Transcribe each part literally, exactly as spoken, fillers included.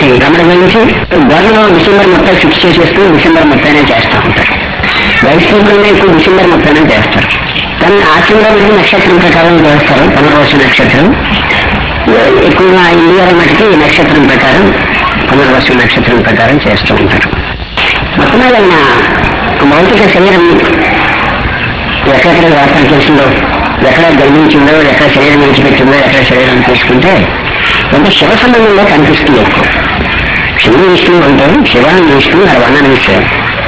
మనకి రమణ గురించి గవర్నలో డిసెంబర్ ముప్పై ఫిక్స్ చేసేస్తూ డిసెంబర్ ముప్పైనే చేస్తూ ఉంటారు. వైష్ణవులనే ఎక్కువ డిసెంబర్ ముప్పైనే చేస్తారు. కానీ ఆచరణలో వెళ్ళి నక్షత్రం ప్రకారం చేస్తారు. పునర్వసు నక్షత్రం ఎక్కువగా ఇండియాలో మటుకి నక్షత్రం ప్రకారం పునర్వసు నక్షత్రం ప్రకారం చేస్తూ ఉంటారు. మొత్తం మీద ఆయన భౌతిక శరీరం ఎక్కడెక్కడ వ్యాపారం చేసిందో, ఎక్కడ జన్మించిందో, ఎక్కడ శరీరం విడిచిపెట్టిందో, ఎక్కడ శరీరం తీసుకుంటే అంటే శివ సంబంధంలో కనిపిస్తుంది ఎక్కువ. శివుడు విష్ణువు అంటే శివాన్ని విష్ణువు అది వర్ణన విషయం.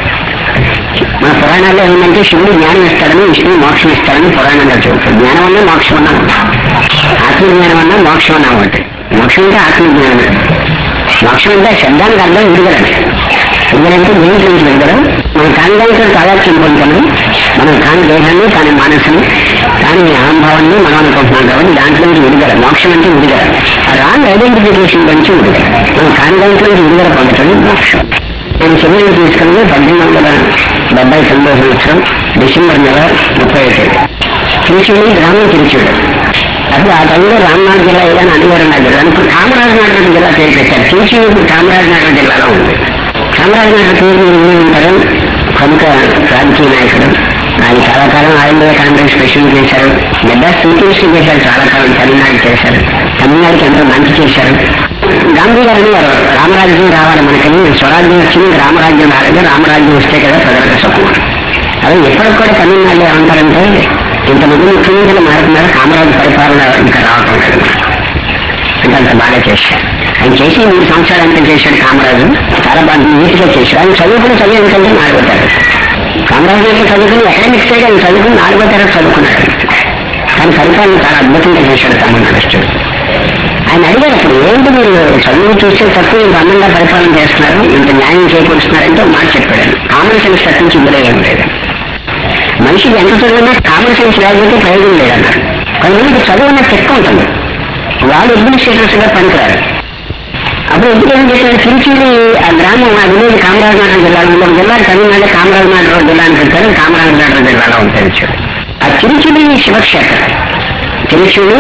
మన పురాణాల్లో ఏంటంటే శివుడు జ్ఞానం ఇస్తాడని, విష్ణువు మోక్షం ఇస్తాడని పురాణంగా చెబుతాడు. జ్ఞానం అన్నా మోక్షం అన్నా ఆత్మజ్ఞానం అన్నా మోక్షం అన్నా ఒకటి. మోక్షం అంటే ఆత్మజ్ఞానం. మోక్షం అంటే శబ్దానికి అర్థం విడుదల. విడుదలంటే దేంట్లో నుంచి విడుదల? మనం కాని దానితో తాదాత్యం పొందుతాము. మనం కాని దేహాన్ని, కాని మనసుని, కాని అహంభావాన్ని మనం అనుకుంటున్నాం కాబట్టి దాంట్లో నుంచి విడుదల. మోక్షం అంటే విడుదల. రాంగ్ ఐడెంటిఫికేషన్ నుంచి విడుదల. మనం కాని దాంట్లో నుంచి విడుదల పొందటం మోక్షం. నేను శరీరం తీసుకుని పద్దెనిమిది వందల డెబ్బై తొమ్మిదో సంవత్సరం డిసెంబర్ నెల ముప్పై ఒకటి తిరుచుడు గ్రామం తిరుచుడు. అప్పుడు ఆ టైంలో రామనాథ్ జిల్లా ఏదైనా అనివారం జిల్లా ఇప్పుడు కామరాజనగరం జిల్లా పేరు పెట్టారు. తిరుచుడు ఇప్పుడు కామరాజనగరం జిల్లాలో ఉంది. కామరాజనగర్ పేరు మీరు విని ఉంటారు. ప్రముఖ రాజకీయ నాయకుడు. ఆయన చాలా కాలం ఆల్ ఇండియా కాంగ్రెస్ ప్రెసిడెంట్ చేశారు. మెడ్రాస్ సీపీఎస్సీ చేశారు. చాలా కాలం తమిళనాడు చేశారు. తమిళనాడుకి ఎంతో మంచి చేశారు. గాంధీ గారు అనేవారు రామరాజ్యం రావాలి మనకని. స్వరాజ్యం వచ్చింది, రామరాజ్యం రాలేదు. రామరాజ్యం వస్తే కదా ప్రజలకు సుఖం. అదే ఎప్పటికి కూడా తమిళనాడులో ఏమంటారంటే ఇంతమంది ముఖ్యమంత్రులు మారుతున్నారు, కామరాజు పరిపాలన ఇంకా రావటం లేదు అంటే అంత బాగా చేశారు. ఆయన చేసి మూడు సంవత్సరాలు ఎంత చేశాడు కామరాజు, చాలా బాగా నీట్గా చేశాడు. ఆయన చదువుకుని చదివి ఎందుకంటే నాలుగో తరగతి. కామరాజు అంటే చదువుకుని అకాడమిక్స్ సైడ్ ఆయన చదువుకుని నాలుగో తరగతి చదువుకున్నాడు. కానీ పరిపాలన చాలా అద్భుతంగా చేశాడు తమిళనాడు. ఆయన అడిగారు ఏంటి మీరు చదువు చూస్తే తక్కువ ఇంత అందంగా పరిపాలన చేస్తున్నారు, ఇంత న్యాయం చేకూరుస్తున్నారంటే ఒక మాట చెప్పాడు. కామన్ సెన్స్ తప్పించి ఇందులో ఏం లేదు. మనిషికి ఎంత చదువున్నా కామన్ సెన్స్ లేకపోతే ప్రయోజనం లేదన్నారు. కొంతమందికి చదువు అన్న చెక్క ఉంటుంది, వాళ్ళు అడ్మినిస్ట్రేటర్స్ గా పనికిరారు. అప్పుడు ఎందుకు ఏం చేశారు, తిరుచిలి ఆ గ్రామం ఆ విలేజ్ కామరాజనగరం జిల్లాలో ఒక జిల్లా తమిళనాడు కామరాజనగరం జిల్లా అని పెట్టారు. కామరాజనగరం జిల్లాలో ఉంటుంది. ఆ తిరుచిలి శివక్షేత్రం. తిరుచుడు,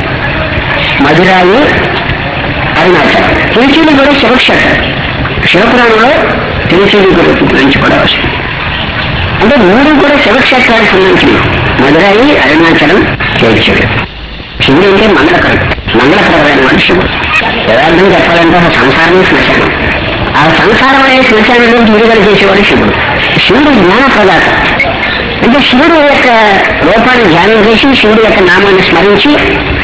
మధురాయి, అరుణాచలం. తిరుచిలి కూడా శివక్షేత్రం. శివపురాణంలో తిరుచిలి గురించి కూడా వస్తుంది. అంటే మూడు కూడా శివక్షేత్రానికి సంబంధించింది. మధురాయి, అరుణాచలం, తిరుచుడు. శివుడు అంటే మంగళకరం, మంగళకరమైన వాడు శివుడు. యథార్థం చెప్పాలంటే ఒక సంసారమే శ్మశానం. ఆ సంసారం అనే శ్మశానం నుంచి విడుదల చేసేవాడు శివుడు. శివుడు జ్ఞాన ప్రదాత. అంటే శివుడు యొక్క రూపాన్ని ధ్యానం చేసి శివుడు యొక్క నామాన్ని స్మరించి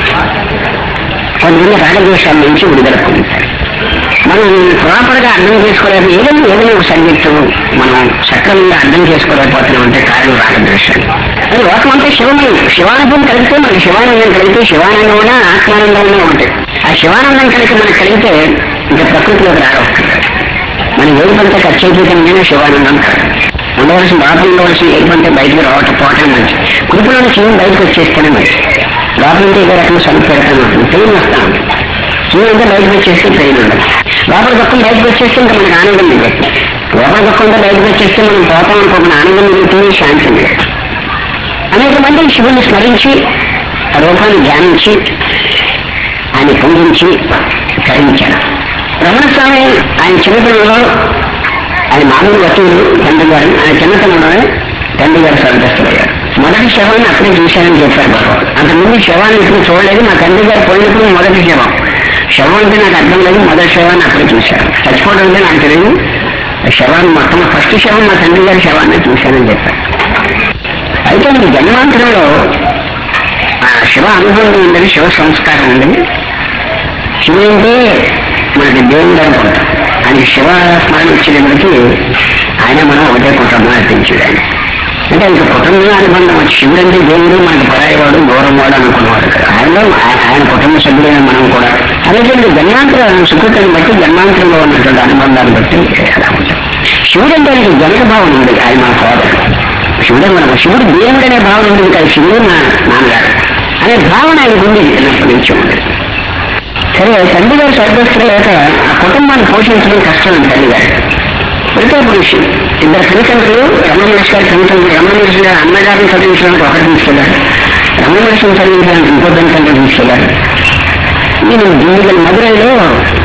కొంతమంది రాగద్వేషాల నుంచి విడుదల పొందుతారు. మనం ప్రాపర్ గా అర్థం చేసుకోలేదు. ఏదైనా ఏదైనా ఒక సబ్జెక్టు మనం సక్రమంగా అర్థం చేసుకోలేకపోతున్నాం అంటే కారణం రాగద్వేషాలు. అది లోకం అంటే శివమయం. శివానుభవం కలిగితే మనకి శివానందం కలిగితే శివానందం ఆత్మానందం ఉంటాయి. ఆ శివానందం కలిగి మనకు కలిగితే ఇంకా ప్రకృతిలోకి రావస్తుంది. మనం ఏడు పంట ఖర్చు అయిపోతుందనే శివానందం కాదు. ఉండవలసిన లోపల ఉండవలసిన ఏడు పంట బయటకు రావటం పోవటం మంచి. కుటుంబంలో శివం బయటకు వచ్చేస్తేనే మంచి. లోపలంటే ఏ రకంగా సరుకు పెడతాను ఉంటుంది, పెయిన్ వస్తాను. శివం అంటే బయటకు వచ్చేస్తే పెయిన్ ఉండదు. లోపల దుఃఖం బయటకు వచ్చేస్తే ఇంకా మనకు ఆనందం మిగులుతుంది. లోపల దుఃఖంతో బయటకు వచ్చేస్తే మనం పోతాం అనుకోకుండా ఆనందం మిగులుతుంది, శాంతి మిగులుతుంది. అనేక మంది శివుని స్మరించి ఆ రూపాన్ని ధ్యానించి ఆయన పూజించి కరించారు. రమణ స్వామి ఆయన చిన్నతనంలో ఆయన మామూలు వకీలు తండ్రి గారు. ఆయన చిన్నతనంలోనే తండ్రి గారు స్వర్గస్థులయ్యారు. మొదటి శవాన్ని అప్పుడే చూశానని చెప్పారు బాబు. అంతకుముందు శవాన్ని ఇప్పుడు చూడలేదు. మా తండ్రి గారు పోయినప్పుడు మొదటి శవం. శవం అంటే నాకు అర్థం లేదు. మొదటి శవాన్ని అప్పుడే చూశాను. చచ్చిపోవడం అంటే నాకు తెలియదు. శవాన్ని మొత్తం ఫస్ట్ శవం మా తండ్రి గారి శవాన్ని చూశానని చెప్పారు. అయితే ఈ జన్మాంతరంలో ఆ శివ అనుభవం ఉందని, శివ సంస్కారం ఉందని. శివుడు అంటే మనకి దేవుడు అనుకుంటాం. ఆయన శివ స్మరణ వచ్చేటప్పటికి ఆయన మనం ఒకటే కుటుంబం అర్పించాడు. ఆయన అంటే ఇంక కుటుంబ అనుబంధం వచ్చి శివుడు అంటే దేవుడు మనకి పరాయవాడు, దూరం వాడు అనుకున్నవాడు కదా. ఆయనలో ఆయన కుటుంబ సభ్యులైన మనం కూడా అదే జన్మాంతరం సుకృతిని బట్టి జన్మాంతరంలో ఉన్నటువంటి అనుబంధాన్ని బట్టి అలా ఉంటాం. శివుడు అంటే ఆయనకి జనక భావన ఉంది. ఆయన మన ఫాదర్. శివుడే మన శివుడు దేవుడు అనే భావన ఉంది కదా. శివుడు నా నాన్నగారు అనే భావన ఆయనకు ఉంది, చిన్నప్పటి నుంచి ఉంది. సరే తండ్రి గారు స్వర్గస్థులయ్యాక ఆ కుటుంబాన్ని పోషించడం కష్టం ఉంది తల్లి గారు. అయితే పురుషు ఇద్దరు తల్లిదండ్రులు రమణ మహర్షి గారి తల్లిదండ్రులు రమణ మహర్షి గారు అన్నగారిని చదివించడానికి ఒకటి తీసుకెళ్లారు, రమణ మహర్షిని చదివించడానికి ఇంకో తల్లిదండ్రులు తీసుకెళ్లారు. నేను ఢిల్లీ మధురైలో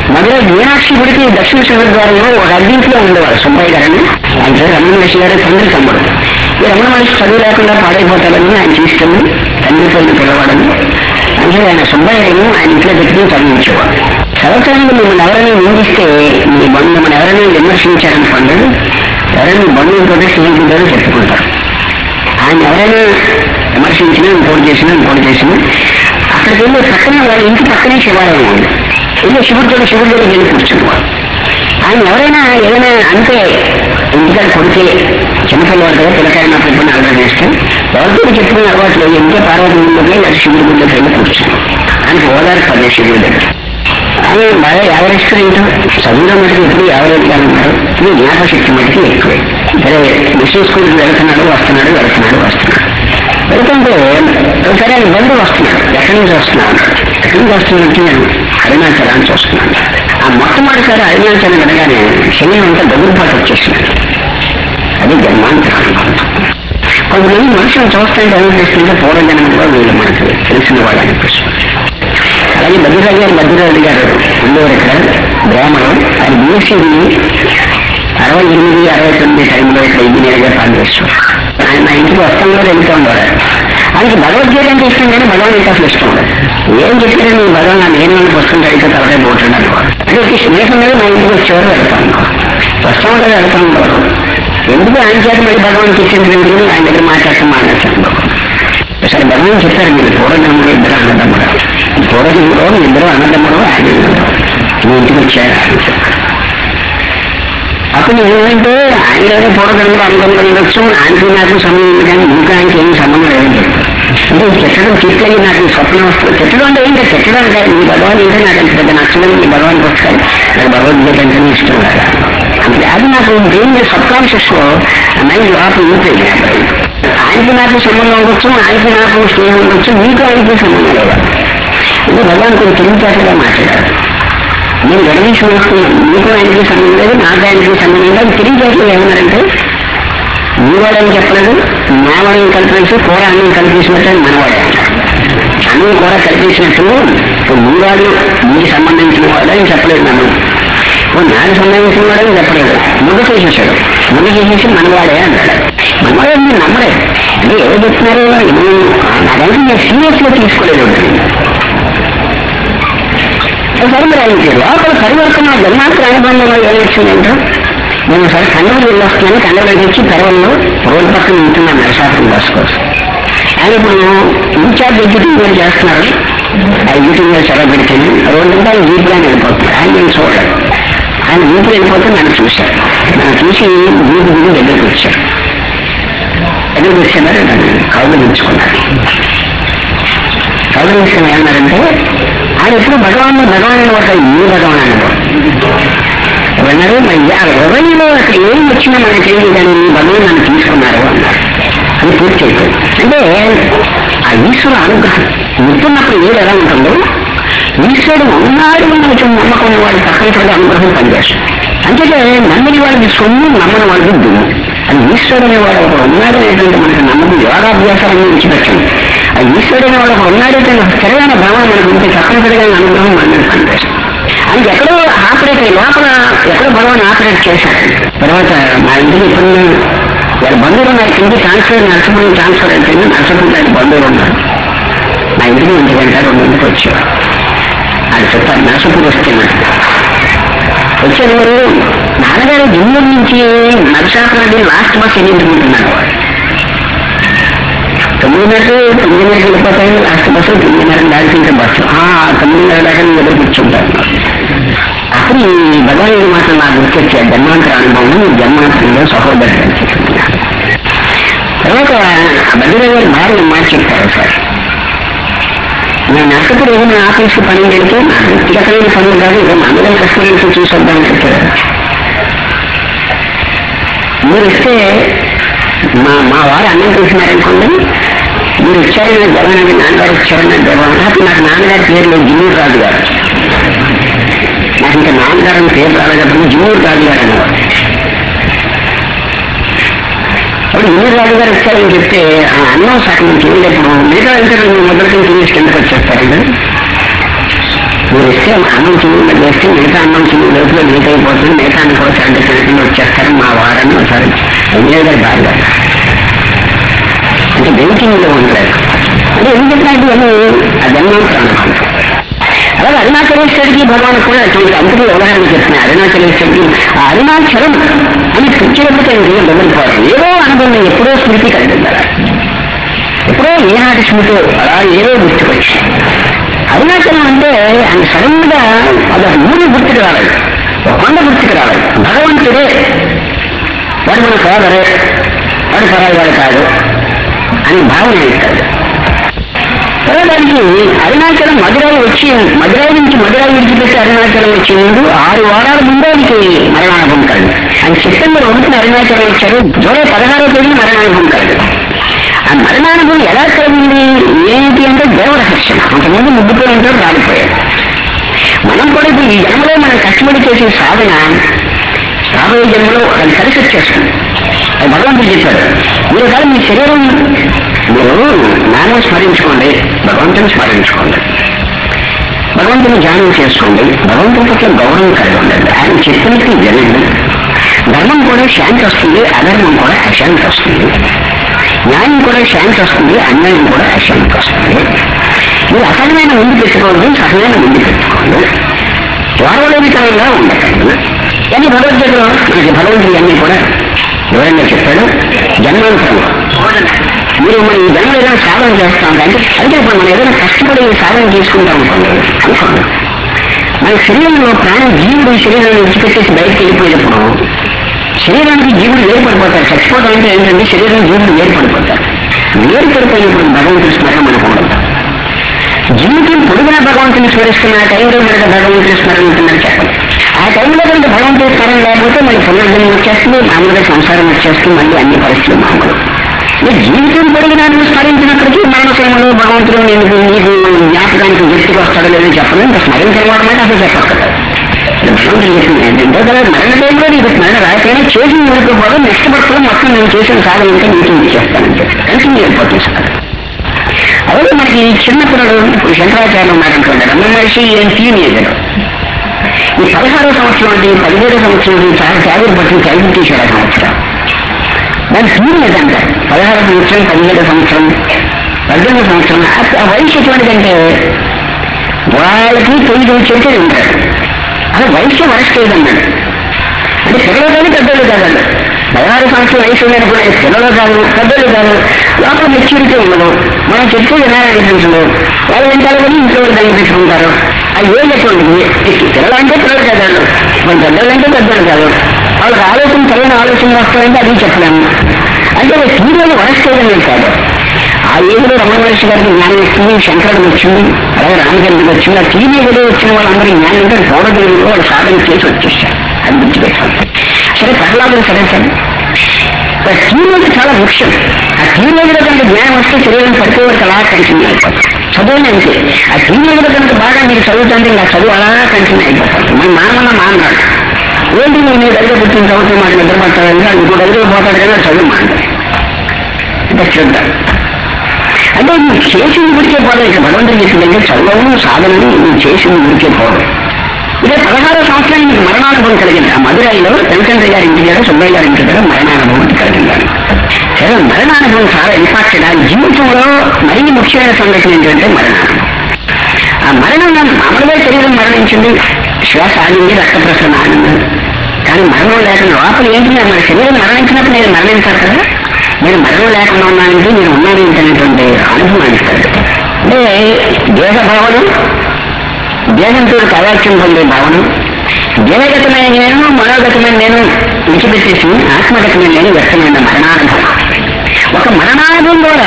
మధుర మీనాక్షి గుడికి దక్షిణ సింహద్వారంలో ఒక అద్దీంట్లో ఉండేవారు సుబ్బయ్య గారని. ఆయన పేరు రమణ మహర్షి గారు, తండ్రి తమ్ముడు. ఈ రమణ మహర్షి చదువు లేకుండా పాడైపోతాడని ఆయన తీసుకెళ్ళి తండ్రి పైన పిలవాడని అంటే ఆయన సుబ్బయ్య గారిని ఆయన ఇంట్లో పెట్టుకుని చదివించేవాడు. చదవటానికి మిమ్మల్ని ఎవరైనా నిందిస్తే మీ బంధు మిమ్మల్ని ఎవరైనా విమర్శించారనుకోండి, ఎవరైనా బంధువులతో స్నేహితులతో చెప్పుకుంటారు. ఆయన ఎవరైనా విమర్శించినా ఇంకోటి చేసినా ఇంకోటి చేసినా అక్కడికి వెళ్ళి పక్కనే వాళ్ళ ఇంటి పక్కనే శివాలయం ఉంది. వెళ్ళి శివుడితో శివుడితో వెళ్ళి కూర్చునేవాడు. ఆయన ఎవరైనా ఏదైనా అంటే ఇంటికాడ కొడితే చిన్నపిల్లవాడు కదా పిల్లకాయన పెట్టుకుని అలవాటు చేస్తే ఎవరితో చెప్పుకునే అలవాటు లేదు. ఇంకే పార్వతి ముందుకే లేదా శివుడి ముందుకు వెళ్ళి కూర్చున్నాం. ఆయనకు ఓదారు పదే శివుడి దగ్గర. ఆయన బాగా యావరేజ్ చదువులో మటుకు ఎప్పుడు యావరేజ్గా ఉన్నారు. ఇది జ్ఞాపశక్తి మటుకు ఎక్కువే. సరే మిషన్ స్కూల్కి వెళ్తున్నాడు వస్తున్నాడు వెళ్తున్నాడు వస్తున్నాడు వెళ్తుంటే సరే ఆయన బంధువు వస్తున్నాడు. ఎక్కడి నుంచి వస్తున్నాడు ఎక్కడి నుంచి వస్తున్నాడంటే నేను అరుణాచలానికి వస్తున్నాను. ఆ మొట్టమొదటిసారి అరుణాచలం అనగానే శరీరం అంతా దగ్గరపాటు వచ్చేసినాడు. అది జన్మాంతరం. కొంతమంది మనుషులను చూస్తుంటే ఏమనిపిస్తుంటే పూర్వజన్మలో వీళ్ళు మనకు తెలిసిన వాళ్ళు అనిపిస్తుంది. అలాగే బద్రీరాజు గారు బద్రీరాజు గారు ఉండేవారు ఇక్కడ గ్రామంలో. ఆయన బీఎస్సీ అరవై ఎనిమిది అరవై తొమ్మిది టైంలో ఇక్కడ ఇంజనీర్గా పనిచేస్తారు. ఆయన నా ఇంటికి వస్తాంలో వెళ్తూ ఉండేవారు. ఆయనకి భగవద్గీత అంటే ఇష్టం కానీ భగవాన్ అసలు ఇష్టం ఉండదు. ఏం చెప్పినా నేను భగవాన్ నా నేను పుస్తకం అయితే తలకాయ పోతుంది అనుకోవాలి. అంటే ఒక స్నేహం మీద మా ఇంటికి వచ్చేవారు వెళ్తాను వస్తూ ఉంటారు వెళ్తూ ఉండేవారు. ఎందుకు ఆయన చేత మళ్ళీ భగవాన్ తెచ్చింది ఆయన దగ్గర మాట్లాడటం మానేస్తాను. సరే భగవాన్ చెప్పారు మీరు పూర్వజన్మలో ఇద్దరు అన్నదమ్ముడు పూర్వజన్మలో ఇద్దరు అన్నదమ్ముడు ఆయన మీ ఇంటికి వచ్చారు. అప్పుడు ఏమంటే ఆయన ఏదో పూర్వజన్మలో అనుబంధం ఉండొచ్చు, ఆయనకి నాకు సంబంధం ఉంది కానీ ఇంకా ఆయనకి ఏమి సంబంధం లేదు. అంటే చెట్టడం తిట్లకి నాకు స్వప్నం వస్తుంది. చెట్టడం అంటే ఏంటంటే చెట్టడం అంటే మీ భగవాన్ ఏంటో నాకు అంత పెద్ద నచ్చలేదు. మీ భగవాన్ పుస్తకాలు నాకు భగవద్గీత అంటేనే ఇష్టం కదా. అంటే అది నాకు బ్రెయిన్ సబ్ కాన్షియస్ లో మైండ్ లోపల ఉంటుంది. ఆయనకి నాకు సంబంధం ఉండొచ్చు, ఆయనకి నాకు స్నేహం ఉండొచ్చు, మీకు ఆయనకి సంబంధం లేదా. అంటే భగవాన్ కొన్ని తెలివితేటగా మాట్లాడారు. నేను విడదీసి వస్తున్నాను, మీకు ఆయనకి సంబంధం లేదు, నాకు ఆయనకి సంబంధం లేదు. అది తెలివితేటలు ఏమన్నారంటే మీ వాడని చెప్పలేదు, మా వాడిని కలిపేసి కూర అన్నం కలిపేసినట్టు అని మనవాడే అన్నం కూర కలిపేసినట్టు మీ వాడు మీకు సంబంధించిన వాడని చెప్పలేదు. నన్ను నాకు సంబంధించిన వాడని చెప్పలేదు. ముద్ద చేసేసాడు. ముద్ద చేసేసి మనవాడే అన్నాడు. మనవాడే మీరు నమ్మలేదు. అంటే ఎవరు చెప్తున్నారు నాకంటే నేను సీరియస్ గా తీసుకోలేదు. సరే మరి ఆయనకి లోపల పరివర్తన జన్మాంతర అనుబంధంలో ఏం వచ్చిందంటే నేను సరే కండలు వెళ్ళి వస్తున్నాను. కండలు తెచ్చి పెరవల్లో రోడ్డు పక్కన ఉంటున్నాను నరసాపురం బస్ కోసం. ఆయన ఇప్పుడు ఇన్ఛార్జ్ ఎగ్జిక్యూటివ్ చేస్తున్నారు. ఆ ఎగ్జిక్యూటివ్ సెలవు పెడితేనే రోడ్డు అంటే ఆయన జీపులో వెళ్ళిపోతున్నారు. ఆయన నేను చూడలేదు. ఆయన జీపులు వెళ్ళిపోతే నన్ను చూశారు. నన్ను చూసి జీపు దిగి దగ్గరికి వచ్చారు. దగ్గరికి వచ్చారు నన్ను కౌగులించుకున్నారు. కౌగులించుకుని ఏమన్నారంటే ఆయన ఎప్పుడు భగవాన్ భగవాన్ వాడు ఏ భగవాన్ అన్నారు అన్నారు మరి హృదయంలో అక్కడ ఏం వచ్చినా మనకి తెలియదు కానీ మీ భగవాన్ నన్ను తీసుకున్నారు అన్నారు. అది పూర్తి అయిపోయింది. అంటే ఆ ఈశ్వరుడు అనుగ్రహం ఉంటున్నప్పుడు ఏది ఎలా ఉంటుందో ఈశ్వరుడు ఉన్నాడు మనకి నమ్మకం వాడి పక్కన అనుగ్రహం పనిచేస్తుంది. అంటే నమ్మని వాడికి సొమ్ము నమ్మని వాడికి దుమ్ము. అది ఈశ్వరుడు అనేవాడు ఒక ఉన్నాడు అనేటువంటి మనకి నమ్మకం యోగాభ్యాసాలన్నీ విడిచిపెట్టండి. ఆ ఈశ్వరుడు అనేవాడు ఒక ఉన్నాడంటే స్థిరమైన భావన మనకు ఉంటే తప్పనిసరిగా అనుగ్రహం మన మీద పనిచేస్తుంది. అది ఎక్కడో ఆపరేట్ అయ్యి లోపల ఎక్కడో భగవాన్ ఆపరేట్ చేశాడు. తర్వాత మా ఇంటికి ఇప్పుడు వాళ్ళ బంధువులు ఉన్నారు. కింద ట్రాన్స్ఫర్ నరసపురం ట్రాన్స్ఫర్ అయిపోయింది. నరసపురం లాంటి బంధువులు ఉన్నారు. మా ఇంటికి ఇంటి గంట రెండు ఇంటికి వచ్చేవారు. అది చెప్పారు నరసపురం వస్తే వచ్చాను. మీరు నాన్నగారు జిమ్మూరు నుంచి నరసాపురం లాస్ట్ బస్ ఎన్నింటుకుంటున్నారు. తొమ్మిదిన్నరకు తొమ్మిదిన్నరకు వెళ్ళిపోతాయి. లాస్ట్ బస్సు తొమ్మిదిన్నరకు దాటింటే బస్సు తొమ్మిదిన్నర దాకా ఎదురు కూర్చుంటారు. అప్పుడు ఈ భగవాన్ మాత్రం నాకు గుర్తొచ్చే జన్మాంతర అనుభవం జన్మాంతరంలో సహోదరు. తర్వాత ఆ బద్రీరాజు గారు భార్య మాట చెప్తారు సార్ నేను నర్సపుడు ఏదైనా ఆఫీస్కి పని వెళ్తే నాకు వ్యక్తిగతమైన పనులు కాదు ఇక మామూలుగా రెస్టారెంట్స్ చూసొద్దామని చెప్పారు. మీరు ఇస్తే మా మా వారు అన్నం చూసినారనుకోండి మీరు ఇచ్చారని జగన్ నాన్నగారు ఇచ్చారని జగన్ అప్పుడు నాకు నాన్నగారి పేరు లేదు జిమ్మూరు రాజు గారు. నాకు ఇంకా నాన్నగారు అని పేరు రాలేటప్పుడు జిమ్మూరు రాజు గారు అనేవారు. అప్పుడు జిమ్మూరు రాజు గారు ఇచ్చారని చెప్తే అన్నం సగం తినేటప్పుడు మిగతా ఇంకా రెండు మొదటి తినేసి కిందకి వచ్చేస్తారండి. మీరు ఇస్తే అన్నం చిన్న వేస్తే మిగతా అన్నం చిన్న లోపల లేట్ అయిపోతుంది, మిగతా అన్నం కూడా సరిగ్గా తినకుండా వచ్చేస్తారు మా వారని ఒకసారి ఎంజాయ్ గారి బాధ అంటే వెయిటింగ్లో ఉండలేదు. అంటే ఏం చెప్పినట్టు అని ఆ జన్మాంతరం అనుకుంటాం. అలాగే అరుణాచలేశ్వరికి భగవాన్ కూడా అటువంటి అంతటి ఉదాహరణ చెప్తున్నాయి. అరుణాచలేశ్వరికి ఆ అరుణాచలం అని పిలిచేటప్పుడు గమనిపోవడం ఏదో అనుభవం ఎప్పుడో స్మృతి కలిగిందా, ఎప్పుడో ఏనాటి స్మృతి అలా ఏదో గుర్తుకొచ్చి అరుణాచలం అంటే ఆయన సడన్ గా అదొక ఊరి గుర్తుకు రాలేదు, ఒక కొండ గుర్తుకు రాలేదు. భగవంతుడే వాడు మన సోదరే, వాడు పరాయి వాడు కాదు అని భావన ఇస్తాడు. దానికి అరుణాచలం మధురై వచ్చి మధురై నుంచి మధురై విడిచిపెట్టి అరుణాచలం వచ్చే ముందు ఆరు వారాల ముందే ఆయనకి మరణానుభవం కలిగి. ఆయన సెప్టెంబర్ ఒకటిన అరుణాచలం వచ్చారు, జూలై పదహారో తేదీన మరణానుభవం కలిగి. ఆ మరణానుభవం ఎలా కలిగింది ఏంటి అంటే దేవరహస్యం. అంతకుముందు ముగ్గుపోయి ఉంటారు, రాలిపోయారు. మనం కూడా ఇప్పుడు ఈ జన్మలో మనం కష్టపడి చేసే సాధన రాబోయే జన్మలో అది కలిసి వచ్చేస్తుంది. అది భగవంతుడు చెప్పాడు. మీరు కాదు మీ శరీరం మీరు నామం స్మరించుకోండి, భగవంతుని స్మరించుకోండి, భగవంతుని ధ్యానం చేసుకోండి, భగవంతుని పట్ల గౌరవం కలిగి ఉండండి, ఆయన చెప్పినట్టు వినండి. ధర్మం కూడా శాంతి వస్తుంది, అధర్మం కూడా అశాంతి వస్తుంది. న్యాయం కూడా శాంతి వస్తుంది, అన్యాయం కూడా అశాంతి వస్తుంది. మీరు అసహమైన ముందు పెట్టుకోండి, సహమైన ముందు పెట్టుకోండి, గౌరవలేనితనంగా ఉండకండి. కానీ భగవద్గీతలో మనకి భగవంతుడు అన్నీ కూడా వివరంగా చెప్పాడు. జన్మాంతరంలో మీరు మన ఈ జన్మలో ఏదైనా సాధన చేస్తాం అంటే అయితే ఇప్పుడు మనం ఏదైనా కష్టపడి సాధన చేసుకుంటాం అనుకోండి అనుకోండి మన శరీరంలో ప్రాణం జీవుడు శరీరాన్ని విడిచిపెట్టేసి బయటకు వెళ్ళిపోయేటప్పుడు శరీరానికి జీవుడు వేరుపడిపోతారు. చచ్చిపోవడం అంటే ఏంటంటే శరీరం జీవుడు వేరుపడిపోతారు. వేరుపడిపోయినప్పుడు భగవంతుడి స్మరణ మనకు ఉండదు. జీవితం పొడుగున భగవంతుని స్మరిస్తున్న ఆ టైంలో మనకు భగవంతుని స్మరణ ఉంటుందని చెప్పదు. ఆ టైంలో కనుక భగవంతుని స్మరణ లేకపోతే మళ్ళీ పునర్జన్మ వచ్చేస్తుంది, మామూలుగా సంసారం వచ్చేస్తుంది, మళ్ళీ అన్ని పరిస్థితులు మామూలు. మీరు జీవితం పొడిగినా స్మరించినప్పటికీ మరణ సమయంలో భగవంతుడు నేను నీకు జ్ఞాపకానికి వ్యక్తికి వస్తాడో లేదో చెప్పడం, ఇంకా స్మరించడం అంటే అసలు చెప్పక్కర్లేదు. భగవంతుడు చెప్పింది ఏంటంటే కదా మరణ టైంలో నీకు స్మరణ రాకపోయినా చేసి ఊరుకోపోవడం నెక్స్ట్ బర్త్లో మొత్తం నేను చేసిన సాధన ఉంటే నీకు ఇచ్చేస్తానని చెప్పి కంటిన్యూ అయిపోతుంది. అలాగే మనకి చిన్నప్పుడు ఇప్పుడు శంకరాచార్యులు ఉన్నారనుకోండి, రమణ మహర్షి ఏం టీనేజర్ ఈ పదహారో సంవత్సరం అంటే పదిహేడో సంవత్సరం చాలా త్యాగం పట్టిన త్యాగం తీశాడు. ఆ సంవత్సరం దాని టీనేజ్ అంటారు. పదహారో సంవత్సరం పదిహేడో సంవత్సరం పద్దెనిమిది సంవత్సరం ఆ వయసు ఎటువంటిదంటే వాళ్ళకి తొమ్మిది చెట్టు ఉంటారు. అలా వయసు వరస్ట్ అన్నాడు అంటే పిల్లలు కానీ పెద్దలు కాదండి. పదహారు సంవత్సరం వయసు ఉన్నప్పుడు పిల్లలు కాదు పెద్దలు కాదు, లోపల మెచ్యూరిటీ ఉండదు, మనం చెప్తే వినాలనిపించదు, వాళ్ళు వింటారు కానీ ఇంట్లో దాన్ని పెట్టుకుంటారు. అది ఏం చెప్పండి పిల్లలు అంటే పిల్లలు కాదండి, మన పెద్దలు అంటే పెద్దలు కాదు, వాళ్ళకి ఆలోచన సరైన ఆలోచన వస్తాయంటే అది చెప్పలేము. అంటే సూర్యుడు వరస్టేజం కాదు. ఆ ఏజ్లో రమణ మహర్షి గారికి జ్ఞానం వచ్చింది, శంకరుడికి వచ్చింది, అలాగే రామచంద్రుడికి వచ్చింది. ఆ టీనేజ్లో వచ్చిన వాళ్ళందరూ జ్ఞానం అంటే పౌరదేవులు వాళ్ళు సాధన చేసి వచ్చేసారు. అది గుర్తుపెట్టాలి. సరే ప్రహ్లాదులు సరే సరే టీనేజ్ చాలా ముఖ్యం. ఆ టీనేజ్లో కనుక జ్ఞానం వస్తే శరీరం పడిపోవడానికి అలా కంటిన్యూ అయిపోతుంది. చదువునే అంతే. ఆ టీనేజ్లో కనుక బాగా మీరు చదువుతుంటే ఇంకా చదువు అలా కంటిన్యూ అయిపోతుంది. మన మానవన్న మాన్నాడు ఏంటి నువ్వు నీ దగ్గర పుట్టిన చదువుతూ మాకు నిద్రపడతాడంటే ఇంకో దగ్గర పోతాడు కానీ చదువు మాట్లాడు ఇంకా శ్రద్ధ అంటే నువ్వు చేసింది ఊరికే పోవడం. ఇక భగవంతుడు చెప్పిందంటే చదువు సాధనని నువ్వు చేసింది ఊరికే పోవడం. ఇదే పదహారో సంవత్సరానికి నీకు మరణానుభవం కలిగింది. ఆ మధురైలో వెంకటయ్య గారి ఇంటి దగ్గర సుబ్బయ్య గారి ఇంటి దగ్గర మరణానుభవం కలిగింది. సరే మరణానుభవం చాలా ఇంపార్టెంట్. ఆ జీవితంలో మరీ ముఖ్యమైన సంఘటన ఏంటంటే మరణానుభవం. ఆ మరణం మామూలుగా శరీరం మరణించింది, శ్వాస ఆగింది, రక్త ప్రసరణ ఆగింది, కానీ మరణం లేకుండా లోపల ఏంటి మన శరీరం మరణించినప్పుడు నేను మరణించాను కదా, నేను మరణం లేకుండా ఉన్నానంటే నేను ఉన్నాను ఏంటనేటువంటి అనుభవం ఇస్తాడు. అంటే దేహ భావన, దేహంతో కవాక్యం పొందే భావన, దేహగతమైన నేను మనోగతమైన నేను విడిచిపెట్టేసి ఆత్మగతమైన నేను వ్యక్తమైన మరణానుభవం. ఒక మరణానుభవం ద్వారా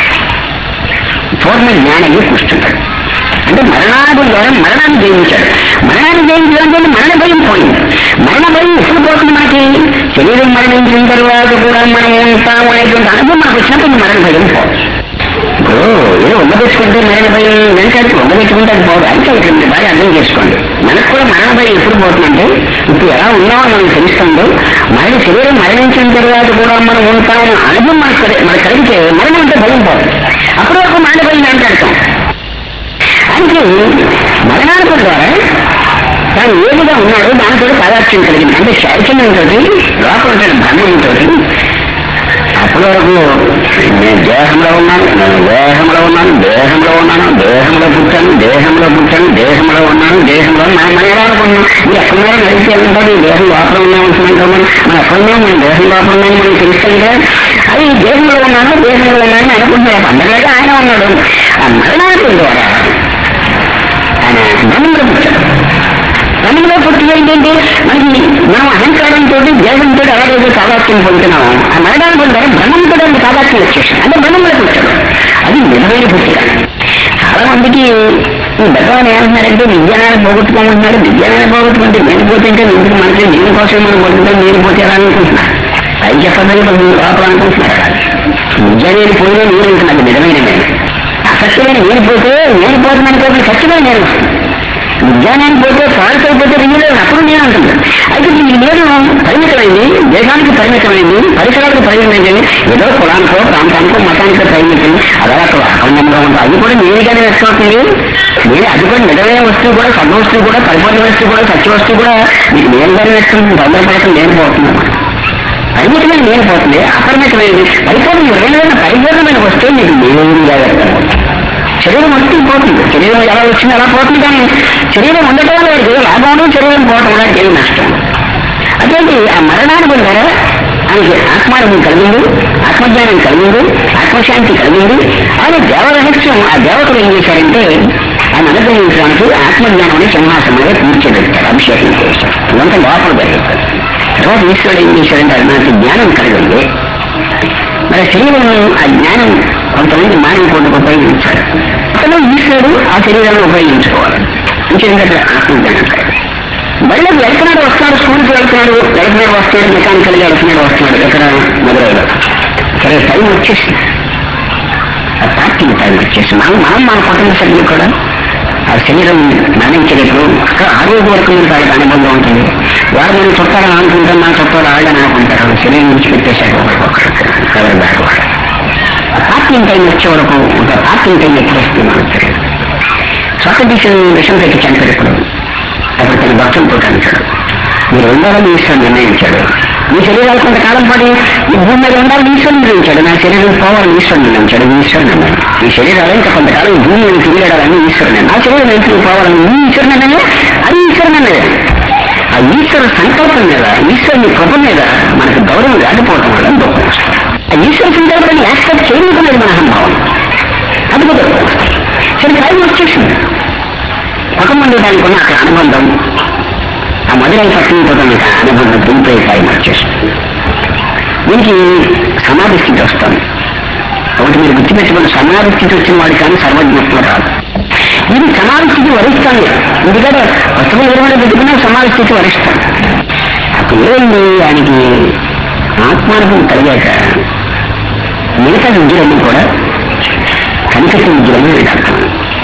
పూర్ణ జ్ఞానాన్ని కూర్చుంటాడు. అంటే మరణానుభవం ద్వారా మరణాన్ని జయించాడు. మరణాన్ని జయించాలంటే మరణ భయం పోయింది. మరణ భయం ఎప్పుడు పోతుంది? మనకి శరీరం మరణించిన తర్వాత కూడా మనం ఉంటాము అనేటువంటి అనుభవం మనకు వచ్చినప్పుడు మరణ భయం పోదు. ఇప్పుడు ఏదో ఉమ్మదెచ్చుకుంటే మరణ భయం వెనకాడికి ఉమ్మదెచ్చుకుంటే అది పోదు. అంటే ఇక్కడ మీరు బాగా అర్థం చేసుకోండి. మనకు కూడా మరణ భయం ఎప్పుడు పోతుందంటే ఇప్పుడు ఎలా ఉన్నామో మనకు తెలుస్తుందో మరణ శరీరం మరణించిన తర్వాత కూడా మనం ఉంటామని అనుభవం మనకు మనకు కలిగితే మరణం అంటే భయం పోతుంది. అప్పుడు వరకు మరణ భయం వెనకాడతాం. అంటే మరణానుభవం ద్వారా తాను ఏదిగా ఉన్నాడో దానితో తాదాత్మ్యం కలిగింది. అంటే చైతన్యంతో లోపల ఉంటాడు బ్రహ్మంతో. అప్పటి వరకు నేను దేహంలో ఉన్నాను, నేను దేహంలో ఉన్నాను, దేహంలో ఉన్నాను, దేహంలో పుట్టాను, దేహంలో పుట్టాను, దేహంలో ఉన్నాను, దేహంలో మనం మనం ఎలా అనుకున్నాం? మీరు ఎక్కడున్నారో నడిచి ఏమంటారు? ఈ దేహం లోపల ఉన్నామనుకున్నాం. మనం మనం ఎక్కడున్నాం? మన దేహం లోపల ఉన్నామని మనకి తెలుస్తుంది కదా. అది దేహంలో ఉన్నాను, దేహంలో ఉన్నాను అనుకుంటున్నారు. అందరిలాగా ఆయన ఉన్నాడు. ఆ మరణానికి ద్వారా ఆయన బ్రహ్మంలో పుట్టాడు. బ్రహ్మంలో పుట్టిన ఏంటంటే మనకి మనం అహంకారంతో దేహంతో ఎవరైతే తాదాత్మ్యం పొందుతున్నామో ఆ మరణాన్ని పొందారు బ్రహ్మంతో దానికి తాదాత్మ్యం వచ్చేసాం. అంటే బ్రహ్మంలో పుట్టాడు. అది నిజమైన పుట్టిక. చాలా మందికి ఈ భగవాన్ ఏమంటున్నారంటే విజ్ఞానాన్ని పోగొట్టుకోమంటున్నాడు. విజ్ఞానాన్ని పోగొట్టుకుంటే నేను పోతే ఇంకా ఎందుకు మనకి నేను కోసం మనం పొందుతాం, నేను పోతే ఎలా అనుకుంటున్నాను. పైకి చెప్పదని లోపల అనుకుంటున్నారు. విజ్ఞానాన్ని పోయినా నేను ఉంటున్నాను. నిజమైన నేను అసత్యమైన నేను పోతే నేను పోతున్నాను కాబట్టి సత్యమైన నేను వస్తుంది. విజ్ఞానానికి పోతే ఫాల్స్ అయిపోతే రియల్ అప్పుడు నేను ఉంటుంది. అయితే ఈ నేను పరిమితమైంది, దేశానికి పరిమితమైంది, పరిసరాలకు పరిమితమైంది, ఏదో కులానికో ప్రాంతానికో మతానికో పరిమితం. అలా అక్కడ అఖండంగా ఉంటుంది. అది కూడా నేనుగానే నష్టమవుతుంది. నేను అది కూడా నిజమైన వస్తువు కూడా, సద్ద వస్తువు కూడా, పరిపూర్ణ వస్తువు కూడా, సత్య వస్తువు కూడా మీకు నేనుగానే నష్టం. తొందరపడటం నేను పోతున్నాను. పరిమితమైన నేను పోతుంది, అపరిమితమైనది పరిపూర్ణ ఏదైనా పరిపూర్ణమైన వస్తువు మీకు నేనుగా వ్యక్తం. శరీరం వస్తుంది పోతుంది. శరీరం ఎలా వచ్చింది అలా పోతుంది. కానీ శరీరం ఉండటం వల్ల వాడికి ఏదో లాభం ఉండదు, శరీరం పోవటం వల్ల ఏదో నష్టం. అటువంటి ఆ మరణాన్ని పొందారా ఆయనకి ఆత్మానుభవం కలిగింది, ఆత్మజ్ఞానం కలిగింది, ఆత్మశాంతి కలిగింది. ఆయన దేవరహస్యం ఆ దేవతలు ఏం చేశారంటే ఆయన అనుగ్రహించడానికి ఆత్మజ్ఞానం సింహాసనంలో కూర్చోబెడతారు, అభిషేకం చేశారు. ఇదంతా లోపల పెడతారు. తర్వాత ఈశ్వరుడు ఏం చేశారంటే అది నాకు జ్ఞానం కలిగింది. మరి శరీరం ఆ జ్ఞానం కొంతమంది మానవ కోటకు ఉపయోగించారు. అతను ఈశ్వరుడు ఆ శరీరాన్ని ఉపయోగించుకోవాలి. ఇంకేంటంటే ఆత్మజ్ఞానం కలిగి బయటకు వెళ్తున్నాడు, వస్తున్నాడు, స్కూల్కి వెళ్తున్నాడు, వెళ్తున్నాడు వస్తున్నాడు, మెకానికల్గా వెళ్తున్నాడు వస్తున్నాడు. ఎక్కడ మొదలైన సరే టైం వచ్చేసింది. ఆ పార్టీకి టైం వచ్చేసింది. మనం మనం మన కుటుంబ సభ్యులు కూడా ఆ శరీరం మరణించేటప్పుడు అక్కడ ఆరోగ్య వరకు మీద వాళ్ళకి అనుబంధం ఉంటుంది. వారు మనం చుట్టాలని అనుకుంటాం, మన చుట్టాలు ఆళ్ళని అనుకుంటారు. శరీరం విడిచిపెట్టేశాక ఎవరి దాకా వాడు ఆ పార్కింగ్ టైం వచ్చే వరకు ఒక పార్కింగ్ టైం ఎప్పుడు వస్తుంది మనకు తెలియదు. స్వాతంత్ర విషయం పెట్టి చనిపోయాడు. ఇప్పుడు అప్పుడు తన భక్తులతో అంటాడు, మీరు ఉండాలని ఈశ్వరుడు నిర్ణయించాడు. మీ శరీరాలు కొంతకాలం పాటు ఈ భూమి మీద ఉండాలని ఈశ్వరుడు నిర్ణయించాడు. నా శరీరం పోవాలని ఈశ్వరుడు నిర్ణయించాడు. ఈశ్వరుడు నిర్ణయం ఈ శరీరాలు ఇంకా కొంతకాలం ఈ భూమి మీద తిరిగేడాలని ఈశ్వరుడు. నా శరీరం ఎందుకు పోవాలని ఈ ఈశ్వరుడు నిర్ణయం, అది ఈశ్వరుడు నిర్ణయం. ఆ ఈశ్వర సంకల్పం మీద, ఈశ్వరుని కృప మీద మనకు గౌరవం లేకపోవడం వల్ల దుఃఖం వస్తుంది. ఆ ఈశ్వర సంకల్పాన్ని యాక్సెప్ట్ చేయనుకున్నది మన అహంభావం. అది కూడా దుఃఖం వస్తుంది. సరే టైం వచ్చేసింది. కుటుంబం ఉండడానికి ఉన్న అక్కడ అనుబంధం, ఆ మధురై పట్టణంతో మీకు అనుబంధం పెరిగిపోయే టైం వచ్చేసింది. దీనికి సమాధి స్థితి వస్తుంది. ఒకటి మీరు గుర్తుపెట్టుకుని సమాధి స్థితి వచ్చిన వాడి కానీ సర్వజ్ఞత్వం రాదు. ఇది సమాధి స్థితి వరిస్తాను. ఎందుకంటే పుస్తకం నిర్వహణ పెట్టుకున్నా సమాధి స్థితి వరిస్తాను. అప్పుడు ఏమైంది, ఆయనకి ఆత్మానుభవం కలిగాక మిగతా విద్యలన్నీ కూడా కనికట్టు విద్యలని అర్థం.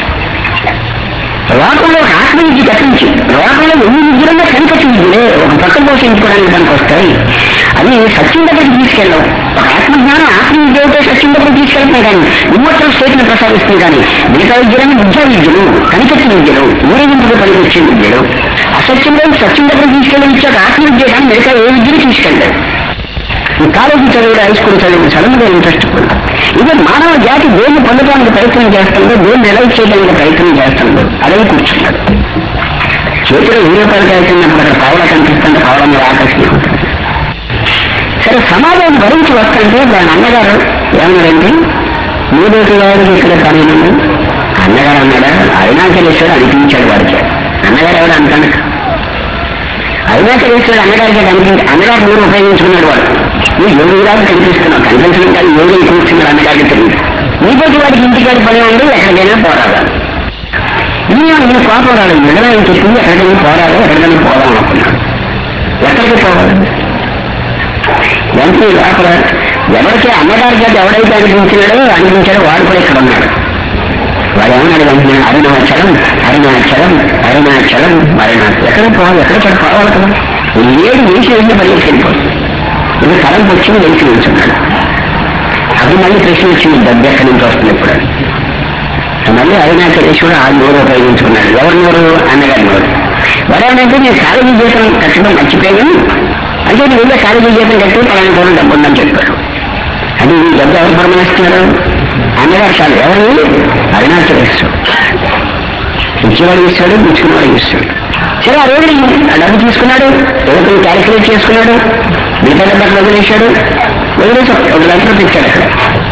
లోకంలో ఆత్మ విద్య తప్పించి లోకంలో ఎన్ని విద్యలన్నా కనికట్టు విద్యలే ఒక పక్క పోషించుకోవడానికి దానికి వస్తాయి. అది సత్యం దగ్గరికి తీసుకెళ్ళాం. ఒక ఆత్మజ్ఞానం ఆత్మ విద్య అయితే సత్యం దగ్గరికి తీసుకెళ్తున్నాయి. కానీ ఇమ్మోర్టల్ స్టేట్ ని ప్రసాదిస్తుంది. కానీ మిగతా విద్యలను విద్యా విద్యలు, కనికట్టు విద్యలు, ఊరేగింపుకు పనికొచ్చే విద్యలు, అసత్యంలో సత్యం దగ్గరికి తీసుకెళ్ళి ఇచ్చాక ఆత్మ విద్య కానీ మిగతా ఏ విద్యను తీసుకెళ్ళారు. ఈ కాలేజీ చదువులు, హై స్కూల్ చదువులు సడన్గా ఇంట్రెస్ట్ కూడా ఇదే మానవ జాతి దేన్ని పొందడానికి ప్రయత్నం చేస్తుందో, దేన్ని రిలైజ్ చేయడానికి ప్రయత్నం చేస్తుందో అదే కూర్చున్నాడు. చేతిలో వెయ్యి రూపాయలు కాల్చినప్పుడు అక్కడ పావులా కనిపిస్తుంటే పావుల మీద ఆకర్షణ ఉంటుంది. సరే సమాజం భరించి వస్తుంటే దాని అన్నగారు ఏమన్నారంటే మూడోటి వారికి ఇక్కడ పనిను అన్నగారు అన్నాడా, అరుణాచలేశ్వరుడు అనిపించాడు వాడికి. అన్నగారు ఎవరు అంటాడు, అరుణాచలేశ్వరుడు అన్నగారికి కనిపించి అన్నగారు మూడు ఉపయోగించుకున్నాడు. వాడు నువ్వు యోగిరాజు కనిపిస్తున్నావు, కనిపించడం కాదు యోగి కూర్చున్నాడు అన్నగారికి తెలియదు. నీకోటి వాడికి ఇంటికాడి పని ఉండి ఎక్కడికైనా పోరాడు. నేను నీ కోపం రాడు, నిజమైన చెప్పింది ఎక్కడికైనా పోరాడు, ఎక్కడికైనా పోదాం అనుకున్నాడు. ఎక్కడికి పోవాలి వెంటనే లోపల ఎవరికి అన్నగారి చేత ఎవడైతే అనిపించినాడో అనిపించాడో వాడు కూడా ఇక్కడ ఉన్నాడు. వాడు ఏమన్నాడు వెంటనే అరుణాచలం అరుణాచలం అరుణాచలం అరుణాచలం. ఎక్కడ పోవాలి, ఎక్కడ పోవాలి కదా. ఏడు వేసి వెళ్ళి బయటకు వెళ్ళిపోతుంది. ఇది తరం వచ్చింది వేసి నిల్చున్నాడు. అది మళ్ళీ ప్రశ్న వచ్చింది, డబ్బు ఎక్కడి నుంచి వస్తుంది ఇప్పుడు. మళ్ళీ అరుణాచలేశ్వరుడు ఆ నోరు ఉపయోగించుకున్నాడు. ఎవరి నోరు, అన్నగారి నోరు. వాడేమంటే నేను కాలేజీ జీతం కట్టడం మర్చిపోయాను, అంటే నేను వెళ్ళే కాలేజీ జీతం కట్టి పలానా కోణం డబ్బు ఉందని చెప్పాడు. అది ఈ డబ్బు ఎవరు ప్రమాణిస్తున్నారు? అన్నగారు చాలు. ఎవరిని? అరుణాచలేశ్వరుడు. ఇచ్చేవాడు ఇస్తాడు, పుచ్చుకున్నవాడు ఇస్తాడు. సరే ఆ రోజు ఆ డబ్బు తీసుకున్నాడు, ఏదో క్యాలిక్యులేట్ చేసుకున్నాడు, మిగతా డబ్బు వదిలేశాడు. వదిలేసి ఒక లక్ష రూపాయలు ఇచ్చాడు అక్కడ.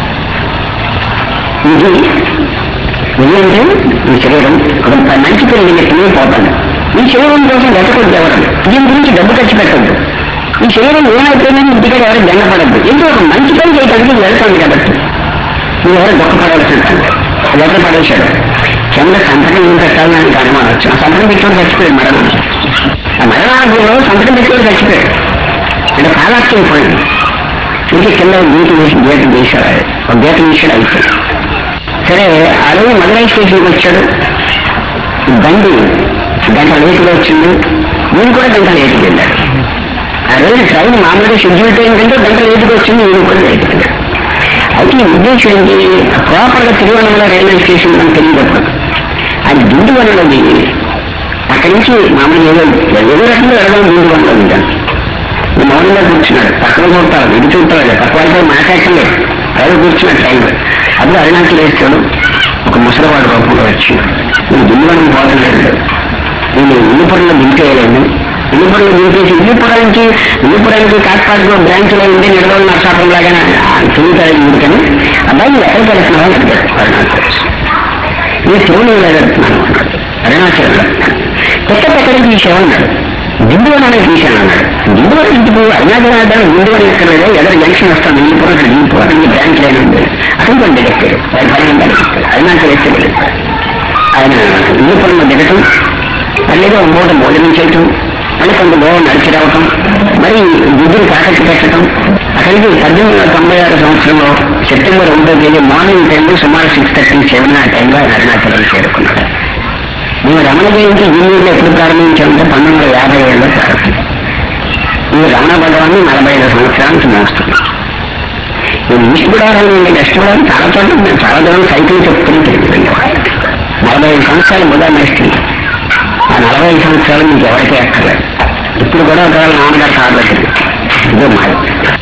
ఇది ఇది అంటే ఈ శరీరం ఒక మంచి పెరిగిన తినే పోతాడు. ఈ శరీరం కోసం వెతకొద్దు ఎవరు, దీని గురించి డబ్బు ఖర్చు పెట్టద్దు. ఈ శరీరం ఏమైపోయిందని ఇంటికాడ ఎవరు దండపడద్దు. ఎందుకు ఒక మంచి పని చేయడానికి వెళ్తాను కాబట్టి నువ్వు ఎవరు దుఃఖపడవలసి ఉంటాను. లెక్క పడేశాడు. కింద సంతకం ఏం పెట్టాలని ఆయనకు అనుమానం వచ్చి ఆ సంతకం పెట్టుకోవడం చచ్చిపోయాడు. మరణం ఆ మరణానంలో సంతకం పెట్టుకోవడం చచ్చిపోయాడు. అంటే కాలాక్షం పోయింది. ఇంకే కింద గీత వేసి గీత వేశాడు. ఒక గీత వేసాడు అయిపోయాడు. సరే ఆ రోజు మదురై స్టేషన్కి వచ్చాడు. బండి గంట లేటుగా వచ్చింది. నేను కూడా గంట లేటుగా వెళ్ళాడు. ఆ రోజు ట్రైన్ మామూలుగా షెడ్యూల్ టైం కంటే గంట లేటుగా వచ్చింది. నేను కూడా లేటుగా వెళ్ళాడు. అయితే ఈ ఉద్దేశం ఏంటి? ప్రాపర్గా తిరువనమల రైల్వే స్టేషన్ మనకు తెలియదప్పుడు అది దిండువనలో దిగి అక్కడి నుంచి మామూలు ఏదో ఏదో రకంగా వెళ్ళడం దిండువనలో దిగాను. మౌనంగా కూర్చున్నాడు. పక్కన చూడతాడు, ఇది చూడతాడు, పక్క వాళ్ళతో మాట్లాడలేదు. రైలు కూర్చున్నాడు ట్రైన్. అప్పుడు అరుణాచలేశ్వరుడు ఒక ముసలివాడు రూపంలో వచ్చి నేను దిండువనం పోతలేదు, నేను ఇల్లుపురంలో దింపేయలేదు, ఇల్లుపురంలో దింపేసి ఇల్లుపురానికి ఇల్లుపురానికి కాట్పాడులో బ్రాంచ్లో ఉండే నిర్వహణ నర్సాపురం లాగా తిరుగుతాడు ఎందుకని అబ్బాయి ఎక్కడికి వెళ్తున్నావు అని అడిగాడు అరుణాచలేశ్వరుడు. నేను తిరుమల వెళ్తున్నాను అన్నాడు. అరుణాచలంలో కొత్త ఎక్కడికి తీసేవన్నాడు. దిండువనానికి తీశాను అన్నాడు. దిండువన ఇంటికి అరుణాచలం దిండువన ఎక్కడ లేదో ఎదరు జంక్షన్ వస్తాను, ఇల్లుపురం అక్కడ దింపుకోవడానికి బ్రాంచ్ లైన్ ఉంది. అతను కొన్ని దిగట్టాడు. వారి పని అరుణాచలేశ్వరుడు ఆయన ఇల్లుపురంలో దిగటం, అదేదో మూట భోజనం చేయటం, మళ్ళీ కొంత దూరం నడిచి రావటం, మరి విద్యుత్ తాకట్టు పెట్టడం. అక్కడికి పద్దెనిమిది వందల తొంభై ఆరు సంవత్సరంలో సెప్టెంబర్ రెండో తేదీ మార్నింగ్ టైంలో సుమారు సిక్స్ థర్టీ సెవెన్ ఆ టైంలో ఆయన అరుణాచలం చేరుకున్నాడు. మేము రమణ జయంతి యూనియన్లో ఎప్పుడు ప్రారంభించామంటే పంతొమ్మిది వందల యాభై ఏడులో ప్రారంభించాం. ఈ రమణ భగవాన్ని నలభై ఐదు సంవత్సరానికి మోస్తున్నాం. నేను ఈస్ట్ గోదావరి నుండి వెస్ట్ గోదావరి చాలా చోట్ల మేము చాలా దూరం సైకిల్ చెప్పుకుని తిరుగుతుండేవాడు. నలభై ఐదు సంవత్సరాలు బుధా మేస్త్రి. ఆ నలభై ఐదు సంవత్సరాలు మీకు ఎవరికీ ఎక్కర్లేదు. ఇప్పుడు కూడా ఒకవేళ నాన్నగారు కాదు ఇదో మాది.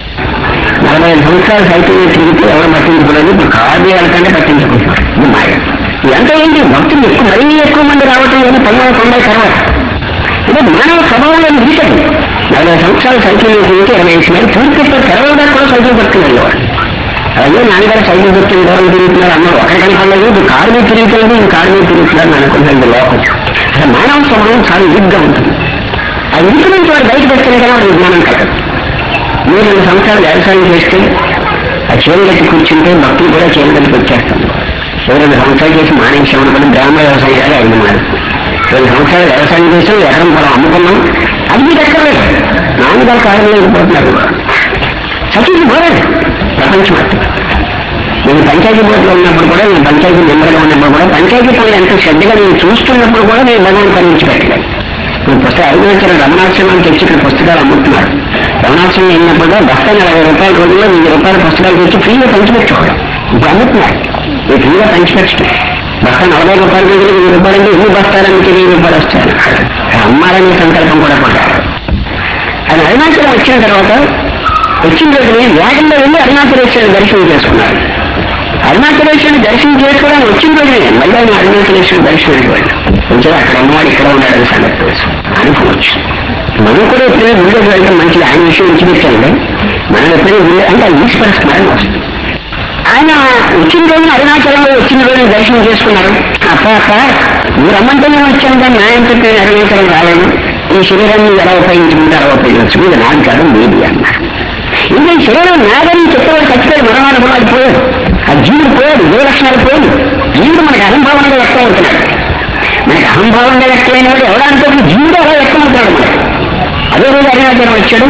నలభై ఐదు సంవత్సరాలు సైకిల్ తిరిగితే ఎవరు పట్టించుకోలేదు. ఇప్పుడు కాదు వెళ్ళకంటే పట్టించుకుంటున్నారు. ఇది మాయ. ఇదంతా ఏంటి? భక్తులు ఎక్కువ మరీ ఎక్కువ మంది రావటం లేదు పంతొమ్మిది వందల తొంభై తర్వాత. ఇది మానవ స్వభావంలో విడిచదు. నలభై సంవత్సరాలు సైకిల్ తిరిగితే ఇరవై ఐదు మంది పూర్తితో తెరవడా కూడా సైకిల్ పట్టుకుని వెళ్ళేవాడు. అలాగే నాన్నగారు సైకిల్ పట్టుకుని దూరం తిరుగుతున్నారు అన్నారు. ఒకరి కనపడలేదు. ఇప్పుడు కారు మీద తిరుగుతుంది, ఇది కారు మీద తిరుగుతున్నారు అనుకుంటుంది లోకం. అసలు మానవ స్వభావం చాలా విరుగ్గా ఉంటుంది. ఆ విరుగు నుంచి వాడు బయటకు వస్తేనే కానీ వాడు విజ్ఞానం కలగదు. మీరు రెండు సంవత్సరాలు వ్యవసాయం చేస్తే ఆ చేను గట్టి కూర్చుంటే భక్తులు కూడా చేను గట్టికి వచ్చేస్తాం. రెండు సంవత్సరాలు చేసి మానేసాం అనుకుని గ్రామ వ్యవసాయం గారు ఐదు మాది రెండు సంవత్సరాలు వ్యవసాయం చేసాం, ఎకరం పొలం అమ్ముకున్నాం. అది మీకు ఎక్కర్లేదు. నాన్నగారు కాలంలో వెళ్ళిపోతున్నారు. సచిన్ పోలేదు ప్రపంచం. నేను పంచాయతీ బోర్డులో ఉన్నప్పుడు కూడా, నేను పంచాయతీ మెంబర్గా ఉన్నప్పుడు కూడా పంచాయతీ పనులు ఎంత శ్రద్ధగా నేను చూస్తున్నప్పుడు కూడా నేను భగవాన్ పని పెట్టలేదు. ఇప్పుడు పుస్తకాలు అరుణాచలం రమణాశ్రమానికి తెచ్చి ఇక్కడ పుస్తకాలు అమ్ముతున్నారు. రమణాశ్రమం వెళ్ళినప్పుడు బస్తా నలభై రూపాయల రోజుల్లో వెయ్యి రూపాయల పుస్తకాలు తెచ్చి ఫ్రీగా పంచిపెట్టుకోవడం. ఇప్పుడు అమ్ముతున్నారు. ఈ ఫ్రీగా పంచిపెట్టడం బస్తా నలభై రూపాయల రోజులు వెయ్యి రూపాయలు అంటే ఎన్ని బస్తాలకి వెయ్యి రూపాయలు వస్తాయి. అమ్మాలనే సంకల్పం కూడా పడ్డారు. అది అరుణాచలం వచ్చిన తర్వాత వచ్చిన రోజుని వేగంలో వెళ్ళి అరుణాచలేశ్వరుని దర్శనం చేసుకున్నారు. అరుణాచలేశ్వరుని దర్శనం చేసుకోవడానికి వచ్చిన రోజునే మళ్ళీ ఆయన అరుణాచలేశ్వరుని దర్శనం ఇవ్వండి. కొంచెం అక్కడ ఉన్నవాడు ఇక్కడ ఉన్నాడని సంగతి తెలుసు అనుకోవచ్చు. మనం కూడా ఎప్పుడైనా గుళ్ళకి వెళ్ళడం మంచిది. ఆయన విషయం విడిచిపెట్టండి. మనం ఎప్పుడైనా గుళ్ళ అంటే ఆ ఈశ్వర స్మరణ వస్తుంది. ఆయన వచ్చిన రోజున అరుణాచలంలో వచ్చిన రోజున దర్శనం చేసుకున్నారు. అప్ప అప్ప మీరు రమ్మంటేనే వచ్చాను కానీ నా ఎంత అరుణాచలం రాలేదు. ఈ శరీరాన్ని ఎలా ఉపయోగించుకుంటే అలా ఉపయోగించు. ఇది నాది కాదు మీది అన్నారు. ఇంకా ఈ శరీరం నాదని చెప్పేవాడు చచ్చిపోయాడు. మరణానుభవం అది పోయాడు. ఆ జీవుడు పోయాడు. ఏ లక్షణాలు పోయాడు. జీవుడు మనకు అహంభావంగా వ్యక్తం అవుతున్నాడు. మనకి అహంభావంగా వ్యక్తమైన వాడు ఎవరా అంటే జీవుడు అలా వ్యక్తం అవుతాడు మనకి. అదే రోజు అరుణాచలం వచ్చాడు.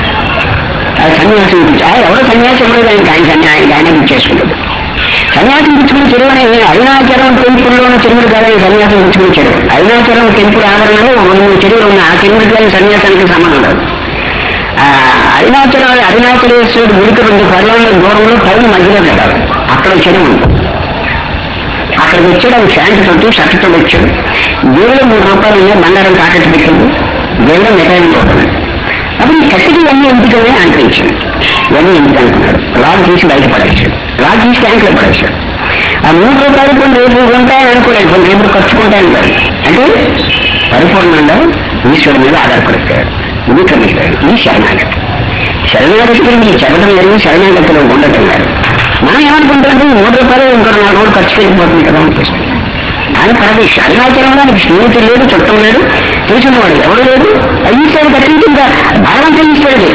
అది సన్యాసం ఇచ్చి ఎవరో సన్యాసం లేదు. ఆయనకి ఆయన సన్యాసం ఆయన ఇచ్చేసుకుంటాడు. సన్యాసం పుచ్చుకుని చెరువు అనే అరుణాచలం టెంపుల్లోని చెరువులు కాదని సన్యాసం పుచ్చుకుని చెరువు. అరుణాచలం టెంపుల్ ఆవరణలో మూడు చెరువులు ఉన్నాయి. ఆ చెరువులు కానీ సన్యాసానికి సంబంధం లేదు. అరుణాచలం అరుణాచలేశ్వరుడు గుడికి రెండు పర్లాల దూరంలో పైన మధ్యలో పెట్టాలి. అక్కడ చెరువు ఉంది. అక్కడికి వచ్చాడు. అది ఫ్యాంట్ తోటి షర్ట్ తోటి వచ్చాడు. దేవుడు మూడు రూపాయలు ఉన్నాయి, బంగారం తాకట్టు పెట్టింది. దేవుడు మిఠాయిలు పోతున్నాడు. అప్పుడు ఈ కత్తికి ఇవన్నీ ఎందుకని అంకరించాడు. ఇవన్నీ ఎందుకు అనుకున్నాడు. రాజు తీసి బయట పడేశాడు. రాజు తీసి ట్యాంకులో పడేశాడు. ఆ మూడు రూపాయలు కొన్ని రేపు ఉంటాయని అనుకోలేదు, కొన్ని రేపు ఖర్చుకుంటాయని కాదు. అంటే పరిపూర్ణంగా ఈశ్వరుడి మీద ఆధారపడిపోయాడు. ఇది క్రమిస్తాడు. ఇది శరణాగతి. శరణాగతి గురించి చెప్పడం లేదు, శరణాగతిలో ఉండటం లేదు. మనం ఏమనుకుంటాం, మూడు రూపాయలు ఇంకో నాలుగు రోజులు ఖర్చు పెట్టిపోతుంది కదా అనిపిస్తుంది. ఆయన పరదేశ అరుణాచలంలో ఆయనకి స్నేహితులు లేడు, చుట్టం లేడు, తెలిసిన వాడు ఎవరు లేదు. ఈశ్వరుడు కట్టించి ఇంకా భాగవంతం ఈశ్వరుడు.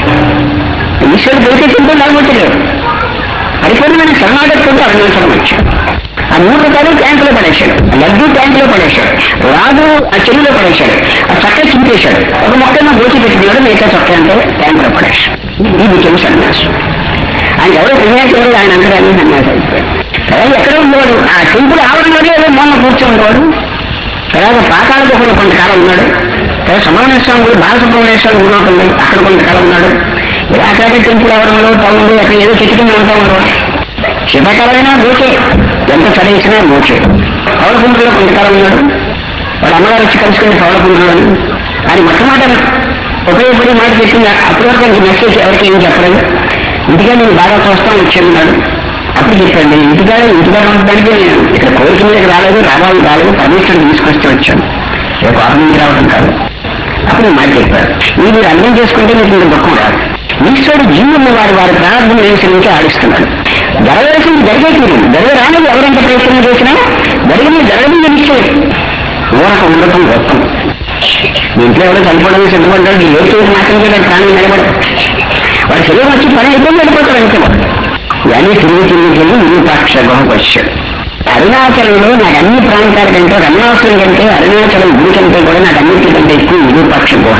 ఈశ్వరుడు దొరికేసిందో లేకపోతే లేదు. పరిపూర్ణమైన శరణాగతితో అరుణాచలం వచ్చాడు. ఆ మూడు రూపాయలు ట్యాంకులో పడేశాడు, లడ్డు ట్యాంకులో పడేశాడు, రాజు ఆ చెరువులో పడేశాడు, ఆ చక్క చింపేశాడు. ఒక మొక్కను గోచి పెట్టినాడు, మిగతా చక్క అంటే ట్యాంకులో పడేశాడు. ఇది చెడు సన్యాసం. ఆయన ఎవరో సన్యాసం, ఆయన అంతరాన్ని సన్యాసం అయిపోయాడు. అలాగే ఎక్కడ ఉండేవాడు, ఆ టెంపుల్ ఆవరణలోనే ఏదో మొన్న కూర్చోండేవాడు. అలాగే పాతాళ గుహలో కొంతకాలం ఉన్నాడు. తర్వాత సుబ్రహ్మణ్య స్వామి గుడి, బాలసుబ్రహ్మణ్య స్వామి గుడి ఉంటుంది, అక్కడ కొంతకాలం ఉన్నాడు. ఇలా అక్కడ టెంపుల్ ఆవరణలో టౌన్లో అక్కడ ఏదో చెట్టు కింద ఉంటా ఉండేవాడు. శివకాలమైనా మోచే, ఎంత చదివించినా మోచే. పౌరకుండ్రులో కొంతకాలం ఉన్నాడు. వాడు అమ్మగారు వచ్చి కలుసుకుని పౌరకుండ్రులు అని ఆయన మొట్టమొదటి ఉపయోగపడి మాట చెప్పింది. అప్పటి వరకు నాకు మెసేజ్ ఎవరికి ఏం చెప్పలేదు. ఇంటిగా నేను బాగా చూస్తాను వచ్చేన్నాడు. అప్పుడు చెప్పాను, నేను ఇంటికాడ ఇంటికాడ ఉండడానికి ఇక్కడ కోరిక మీదకి రాలేదు, రావాలి రాలేదు, పర్మిషన్ తీసుకొస్తే వచ్చాను, రేపు ఆరు నుంచి రావడం కాదు. అప్పుడు మాట చెప్పారు, ఇది మీరు అర్థం చేసుకుంటే మీకు ఇంత దుఃఖం రాదు. ఈశ్వరుడు జీవులు వారి వారి ప్రారంభం అనుసరించి ఆడిస్తున్నాడు. జరగవలసింది జరిగే తీరు, జరగ రానిది ఎవరెంత ప్రయత్నం చేసినా జరిగింది జరగడం నిశ్చయం. ఊరక ఉండటం గొప్పం. ఇంట్లో ఎవరో చనిపోవడానికి సిద్ధపడ్డాడు, ఏ చేసి మాత్రం కూడా ప్రాణం నిలబడదు. వాడి శరీరం వచ్చి పని అయిపోయి వెళ్ళిపోతాడు అంతే. ఇవన్నీ తిరిగి తిరిగి తిరిగి విరూపాక్ష గుహకు వచ్చాడు. అరుణాచలంలో నాకు అన్ని ప్రాంతాల కంటే, రమణాసురం కంటే, అరుణాచలం గుడి కంటే కూడా నాకు అన్నింటికంటే ఎక్కువ విరూపాక్ష గుహ.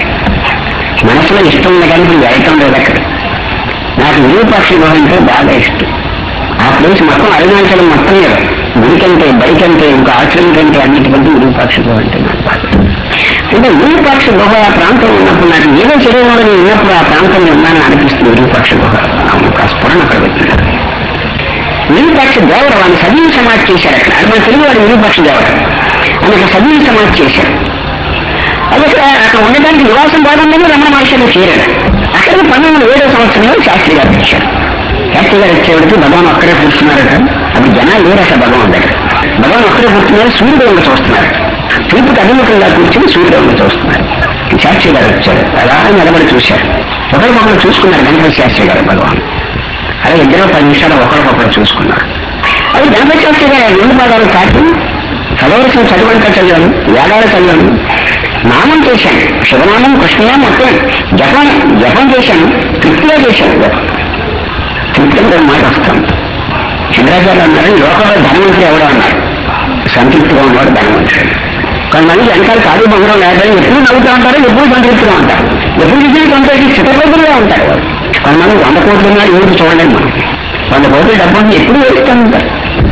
మనసులో ఇష్టం ఉంది కానీ ఇప్పుడు వెళ్ళటం లేదు అక్కడ. నాకు విరూపాక్ష గుహ అంటే బాగా ఇష్టం. ఆ ప్లేస్ మొత్తం అరుణాచలం మొత్తం లేదు, గుడి కంటే బడి కంటే ఇంకా ఆశ్రమం కంటే అన్నిటికంటే విరూపాక్ష గుహ అంటే నాకు బాగా. అంటే విరూపాక్ష గుహ ఆ ప్రాంతం ఉన్నప్పుడు నాకు ఏదో శరీరంలో నేను ఉన్నప్పుడు ఆ ప్రాంతంలో ఉన్నానని అనిపిస్తుంది. విరూపాక్ష గుహ ఆ స్ఫురణ అక్కడ పెట్టినారు. విరూపాక్ష దేవర వాడిని సజీవ సమాధి చేశారు అక్కడ. అది మన తెలుగు వాడు విరూపాక్ష దేవర అని ఒక సజీవ సమాధి చేశారు. అది అక్కడ అక్కడ ఉండడానికి నివాసం బాగుందని రమణ మహర్షిలో చేరాడు. అక్కడ పంతొమ్మిది ఏడో సంవత్సరంలో శాస్త్రి గారు వచ్చారు. శాస్త్రి గారు వచ్చేవాడికి భగవాన్ ఒక్కడే కూర్చున్నారట. అది జనాలు లేరు అసలు భగవాన్ దగ్గర. భగవాన్ ఒక్కడే కూర్చున్నారు, సూర్యుడు వంగ చూస్తున్నారు. తూర్పుకి అభిముఖంగా కూర్చొని సూర్యుడు వంగ చూస్తున్నారు. శాస్త్రి గారు వచ్చారు, అలా నిలబడి చూశారు. ఒకరికొకరు చూసుకున్నారు గణపతి శాస్త్రి గారు భగవాన్. అలా ఇద్దరు పది నిమిషాలు ఒకరికొకరు చూసుకున్నారు. అది గణపతి శాస్త్రి గారు రెండు పాదాలు కాకి చదవలసిన చదువంతా చదివాను, వేదాలు చదివాను, నామం చేశాను, శివనామం కృష్ణనామం మొత్తం జపం జపం చేశాను, తృప్తిగా చేశాను. జపం తృప్తిగా మాట వస్తాను. చంద్రాచార్య అన్నారు, లోకంలో ధనవంతుడు ఎవడో అన్నారు. సంతృప్తిగా ఉన్నవాడు ధనవంతుడు. కొంతమంది వెనకాల కాదు బంగారం లేదని ఎప్పుడు నవ్వుతూ ఉంటారు, ఎప్పుడు సంతృప్తిగా ఉంటారు, ఎప్పుడు చూసినా సంతృప్తి చిత్రబద్ధులుగా ఉంటారు. కొంతమంది వంద కోట్లు ఉన్నారు, ఎవరు చూడలేదు. మనం వంద కోట్ల డబ్బుని ఎప్పుడు వేస్తూ ఉంటారు.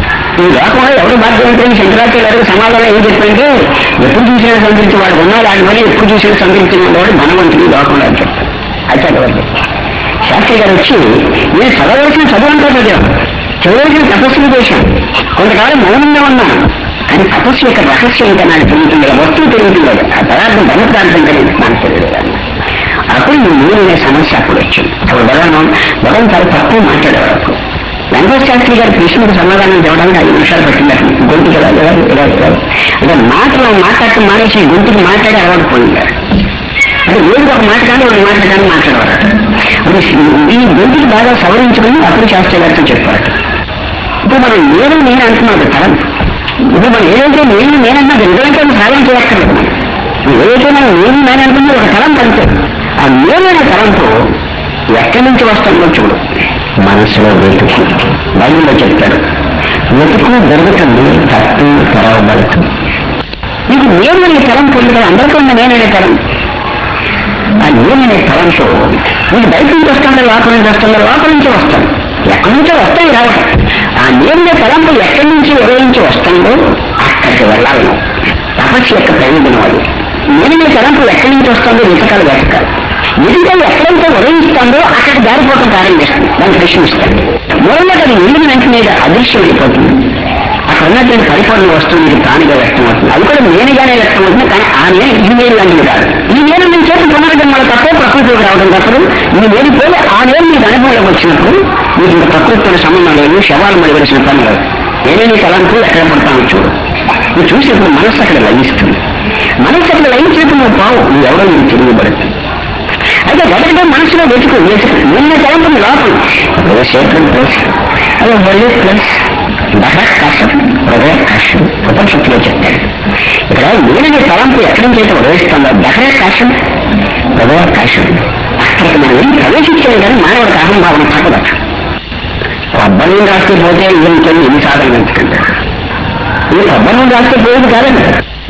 ఈ లోకంలో ఎవరు బాధ్యత శంకరాచార్య గారికి సమాధానం ఏం చెప్పంటే, ఎప్పుడు చూసినా సంతృప్తి వాడు ఉన్నాడు, దాని వల్ల ఎప్పుడు చూసినా సంతృప్తి ఉన్నవాడు ధనవంతుడు లోకంలో అని చెప్తారు. అయితే అక్కడ శాస్త్రి గారు వచ్చి, నేను చదవలసిన చదువు అంతా చదివాను, చదవలసిన తపస్సులు చేశాను, కొంతకాలం మౌనంగా ఉన్నాను. కానీ తపస్సు యొక్క రహస్యం ఇంకా నాకు తెలియతుంది, వస్తువు తెలియట్లేదు, ఆ పదార్థం ధన ప్రాంతం కలిగి నాకు తెలియదు. అప్పుడు ఈ మూలనే సమస్య అప్పుడు వచ్చింది. అప్పుడు భగవాన్ భగవాన్ చాలా తక్కువ మాట్లాడేవారు. అప్పుడు వెంకటేశ్వర శాస్త్రి గారి ప్రశ్నకు సమాధానం చెప్పడానికి ఐదు నిమిషాలు పట్టింది. గొంతుకి ఎలా ఎలా ఎలా ఎలా అంటే మాటలు మాట్లాడటం మానేసి గొంతుకి మాట్లాడి అలవాటు పోయింది. అంటే రోజుకి ఒక మాట కానీ ఒక మాట కానీ మాట్లాడేవారు. అంటే ఈ గొంతుకి బాగా సవరించుకుని అప్పుడు శాస్త్రి గారితో చెప్పారు. ఇప్పుడు మనం నేను నేను అంటున్నాడు తరం. ఇప్పుడు మనం ఏదైతే నేను నేనన్నది నిజంగా సాధన చేయక్కర్లేదు. ఏదైతే మనం నేను నేనంటున్నా ఒక తరం పంచే ఆ నేనైన తరంతో ఎక్కడి నుంచి వస్తుందో చూడు. మనసులో వెతుకు, బైబిల్లో చెప్తాడు, వెతుకు దొరుకుతుంది, తప్పు తెరవబడుతుంది. నీకు నేననే తరం పొందుతాడు. అందరికీ ఉన్న నేననే తరం. ఆ నేననే తరంతో నీకు బయట నుంచి వస్తుందో లోపల నుంచి వస్తుందో లోపల నుంచి వస్తాను, ఎక్కడి నుంచో వస్తాయి రావటం. ఆ నేననే తరంపు ఎక్కడి నుంచి ఉదయించి వస్తుందో అక్కడికి వెళ్ళాలి. తపస్సు యొక్క ప్రయోజనం అది. నేననే తరంపు ఎక్కడి నుంచి వస్తుందో వెతకాలి వెతకాలి. ఎదుగుదల ఎక్కడైతే ఉదయిస్తుందో అక్కడ దారిపోవటం ప్రారంభిస్తుంది, దాన్ని ప్రశ్నిస్తాడు. మూలంగా అది వెళ్ళిన వెంటనే అదృశ్యం అయిపోతుంది. అక్కడ అక్కడ ఉన్నటువంటి పరిపూర్ణ వస్తువు నీకు ప్రాణిగా వ్యక్తం అవుతుంది. అది కూడా నేనుగానే వ్యక్తం అవుతుంది. కానీ ఆ నేను ఈ నేను లాంటిది కాదు. ఈ నేను నేను చేసి పునర్జన్మల తప్ప ప్రకృతిలోకి రావడం తప్పదు. ఈ నేను పోయి ఆ నేను నీకు అనుభవంలోకి వచ్చినప్పుడు నీకు ఇంకా ప్రకృతితో సంబంధం లేదు. శవాలు మడివలసిన పని లేదు. నేనే నీ తలంపు ఎక్కడ పడతాను చూడు. నువ్వు చూసినప్పుడు మనస్సు అక్కడ లయిస్తుంది. మనస్సు అక్కడ లయించినప్పుడు నువ్వు పావు నువ్వు ఎవరో నీకు తెలియబడుతుంది. అయితే గతంలో మనసులో వెతుకు వెతుకు నిన్న తలంపుని లోపల సేఫ్రెంట్ ప్లేస్ అదే వరల్డ్ ప్లేస్ దహకాశం హృదయాకాశం ఉపనిషత్తులో చెప్తాడు. ఇక్కడ నేననే తలంపు ఎక్కడి నుంచి అయితే ఉదయిస్తుందో దహకాశం హృదయాకాశం అక్కడికి మనం ఏం ప్రవేశించాలి కానీ మానవుడికి అహంభావన తగ్గవచ్చు. కొబ్బరి నుండి రాస్తే పోతే ఇంకెళ్ళి ఎన్ని సాధనలు ఎంచుకుంటారు. ఈ కొబ్బరి నుండి రాస్తే పోయేది కాదండి.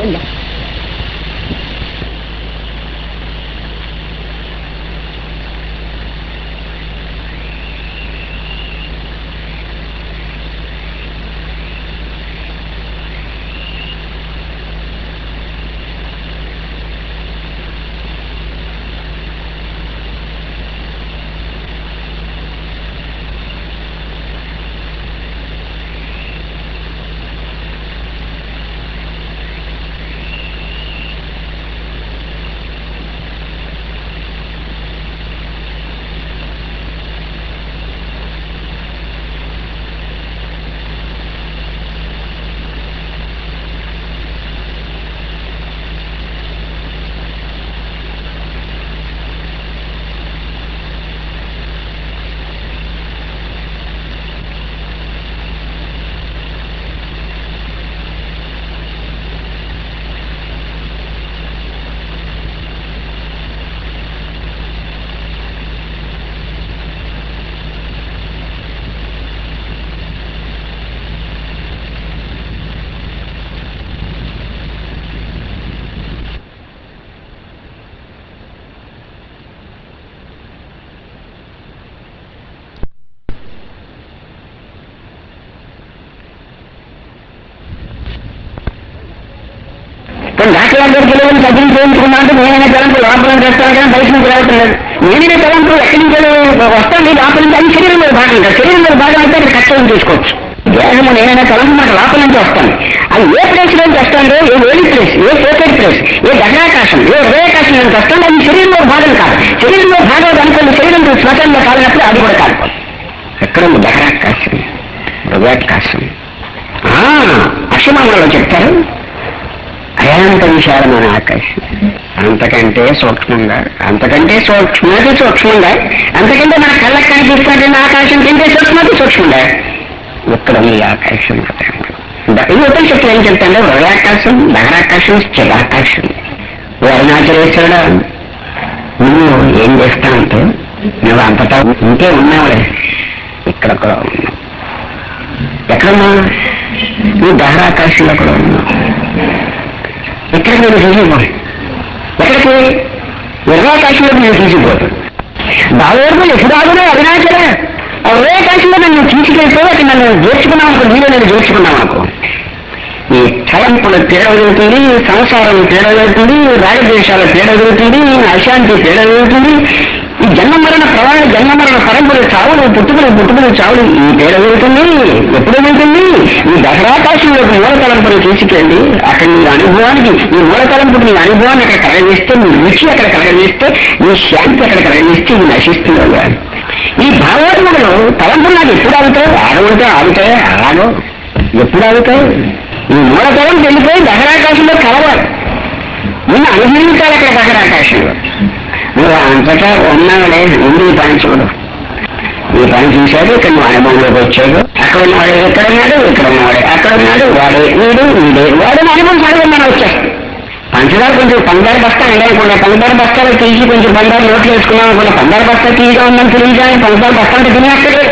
డాక్టర్ దగ్గరికి వెళ్ళి సర్జరీ చేయించుకున్నా అంటే నేనైనా తలంపు లోపల చేస్తాను కానీ బయట నుంచి రావటం లేదు. నేనైనా తలంపు ఎక్కడి నుంచి వస్తాను లోపల నుంచి అది శరీరంలో భాగం కాదు. శరీరంలో భాగం అయితే అది కష్టం తీసుకోవచ్చు. దేహము నేనైనా తలంపు నాకు లోపల నుంచి వస్తాను. అది ఏ ప్లేస్ నుంచి వస్తాను, ఏ వేడి ప్లేస్, ఏ ఫోకెట్ ప్లేస్, ఏ దహరాకాశం, ఏ హృదయాకాశం నుంచి వస్తాను అది శరీరంలో భాగం కాదు. శరీరంలో భాగం అనుకోండి శరీరం శ్మశానంలో కాలినప్పుడు అది కూడా కాదు. ఎక్కడ ఉంది దహరాకాశం హృదయాకాశం? అక్షమాలలో చెప్తారు అనంత విశాలమైన ఆకాశం. అంతకంటే సూక్ష్మంగా అంతకంటే సూక్ష్మది సూక్ష్మంగా అంతకంటే మన కళ్ళకు కనిపిస్తున్న ఆకాశం కంటే సూక్ష్మది సూక్ష్మంగా ఇక్కడ ఉంది ఆకాశం. ఈ ఉపనిషత్తులు ఏం చెప్తాంటే హృదయాకాశం దహరాకాశం చిదాకాశం. అరుణాచలేశ్వరుడు నువ్వు ఏం చేస్తావంటే నువ్వు అంతటా ఇంకే ఉన్నావులే. ఇక్కడ కూడా ఉన్నావు. ఎక్కడున్నావు? నువ్వు దహరాకాశంలో కూడా ఉన్నావు. ఎక్కడికి నేను తీసుకుపోను. ఎక్కడికి? హృదయాకాశంలోకి నేను తీసుకుపోతాను. బాగా ఎప్పుడు ఆగునే అరుణాచల ఆ హృదయాకాశంలో నన్ను తీసుకెళ్తే అక్కడ నన్ను చేర్చుకున్నాం అనుకో. నీలో నేను చేర్చుకున్నాం అనుకో. ఈ తలంపుల తేడా జరుగుతుంది, సంసారం తేడా జరుగుతుంది, రాగద్వేషాల తేడా జరుగుతుంది, అశాంతి తేడా జరుగుతుంది. ఈ జన్మ మరణ ప్రవాహ జన్మ మరణ పరంపర చావులు పుట్టుకులు పుట్టుకులు చావులు ఈ తేడా జరుగుతుంది. ఎప్పుడు వెళ్తుంది? ఈ దహరాకాశంలోకి మూల తలంపును తీసుకెళ్ళి అక్కడ నీ అనుభవానికి ఈ మూల తలంపుకి నీ అనుభవాన్ని అక్కడ కలగజేస్తే, నీ రుచి అక్కడ కలగజేస్తే, నీ శాంతి అక్కడ కలగజేస్తే ఇది నశిస్తుంది. ఈ భావాత్మకులు తలంపులు నాకు ఎప్పుడు ఆగుతాయి? ఆగమంటే ఆగుతాయి ఆగో. ఎప్పుడు ఆగుతాయి? ఈ మూల తలంపు వెళ్ళిపోయి దహరాకాశంలో కలవాలి. నిన్ను అనుభవించాలి అక్కడ దహరాకాశంలో. నువ్వు అంతటా ఉన్నావులే. ముందు ఈ పని చూడు. ఈ పని చూశాడు, ఇక్కడ నువ్వు అనుభవంలోకి వచ్చాడు. అక్కడ ఉన్నవాడు ఎక్కడ ఉన్నాడు, ఇక్కడ ఉన్నవాడు అక్కడ ఉన్నాడు. వాడే వీడు వీడే వాడు అనుభవం సడగంగా వచ్చేస్తాడు. పంచదార కొంచెం పందారు బస్తా ఉండకుండా పంచదార బస్తాలు తీసి కొంచెం పందారు నోట్లు వేసుకున్నాం అనుకున్న పందారు బస్తా తీయగా ఉందని తెలియజాని పంచదార బస్తా అంటే తినేస్తాడు.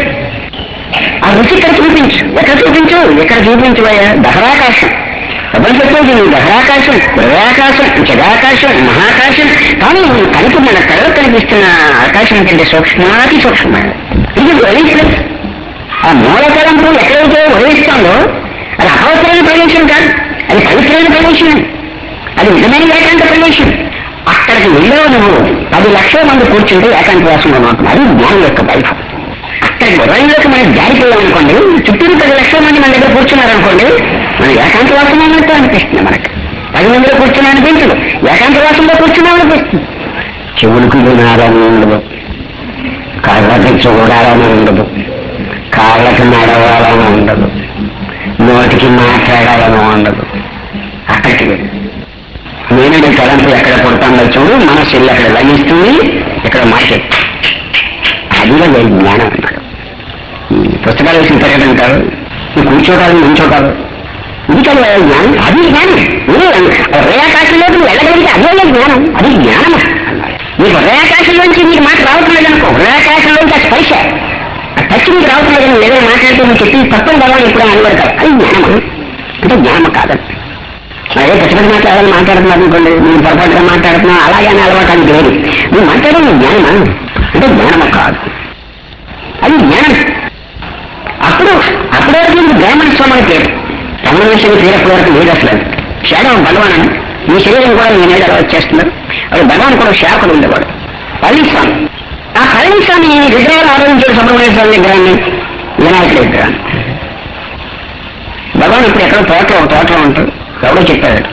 ఆ రుచి ఇక్కడ చూపించు. ఎక్కడ చూపించు? ఎక్కడ చూపించబోయా? దహరాకాశం. ప్రపంచంలో నీ దహరాకాశం, హృదయాకాశం, జగాకాశం, మహాకాశం. కానీ కలిపి మన కళలో కనిపిస్తున్న ఆకాశం కంటే సూక్ష్మాతి సూక్ష్మమైన ఇది వదిలించలేదు. ఆ మూల తలంపు ఎక్కడైతే వదిలిస్తుందో అది అనవసరమైన ప్రవేశం కాదు, అది పవిత్రమైన ప్రవేశం, అది నిజమైన ఏకాంత ప్రవేశం. అక్కడికి వెళ్ళావు నువ్వు. పది లక్షల మంది కూర్చుంటే ఏకాంత వాసంలో మాత్రం అది జ్ఞానం యొక్క బయట. హృదయంలోకి మనం జారిపోయామనుకోండి, చుట్టూరు పది లక్షల మంది మన దగ్గర కూర్చున్నారనుకోండి, మనం ఏకాంతవాసంలో ఉన్నట్టు అనిపిస్తుంది. మనకి పది మందిలో కూర్చున్నా అనిపించదు, ఏకాంతవాసంలో కూర్చున్నాం అనిపిస్తుంది. చెవులకు వినాలని ఉండదు, కళ్ళకి చూడాలని ఉండదు, కాళ్ళకి నడవాలని ఉండదు, నోటికి మాట్లాడాలని ఉండదు. అక్కడికి నేను తలంపు ఎక్కడ పుడతాందో చూడు, మనస్సు ఇల్లు అక్కడ లభిస్తుంది, ఇక్కడ మార్కెట్. అదిలో జ్ఞానం అన్నాడు. పుస్తకాలు వేసిన తిరగడంటారు, నువ్వు కూర్చోటాలు నుంచోటాలు, ఇది కదా జ్ఞానం, అది జ్ఞానం. హృదయాకాశంలోకి వెళ్ళగలిగితే అదే జ్ఞానం, అది జ్ఞానం. నీకు హృదయాకాశంలోంచి నీకు మాట రావటం లేదనుకో, హృదయాకాశంలోంచి ఆ స్పర్శ ఆ టచ్ నీకు రావటం లేదని ఏదైనా మాట్లాడితే నువ్వు చెప్పి తప్పని భగవాన్ ఇప్పుడు అనబడతారు. అది జ్ఞానమా అంటే జ్ఞానం కాదని. అదే ఖచ్చితంగా మాట్లాడాలని మాట్లాడుతున్నారు అనుకోండి, నేను పొరపాటుగా మాట్లాడుతున్నా అలాగే అని అలవాటు అని లేదు. నువ్వు మాట్లాడేది జ్ఞానమా అంటే జ్ఞానమా కాదు, అది జ్ఞానం. అప్పుడు అప్పటి వరకు నీకు బ్రాహ్మణ స్వామి పేరు, రమణ విషయం పేరు అప్పటి వరకు లేదు అసలు. షాడో భగవాన్ అని మీ శరీరం కూడా నేను ఏదో వచ్చేస్తున్నారు. అది భగవాన్ కూడా శాఖలు ఉండేవాడు పళనిస్వామి. ఆ పళనిస్వామి విగ్రహాలు ఆరోగించాడు, సుబ్రహ్మణ్య స్వామి విగ్రహాన్ని, వినాయకుడి విగ్రహాన్ని. భగవాన్ ఇప్పుడు ఎక్కడో తోటలో తోటలో ఉంటాడు, ఎవడో చెప్పాడు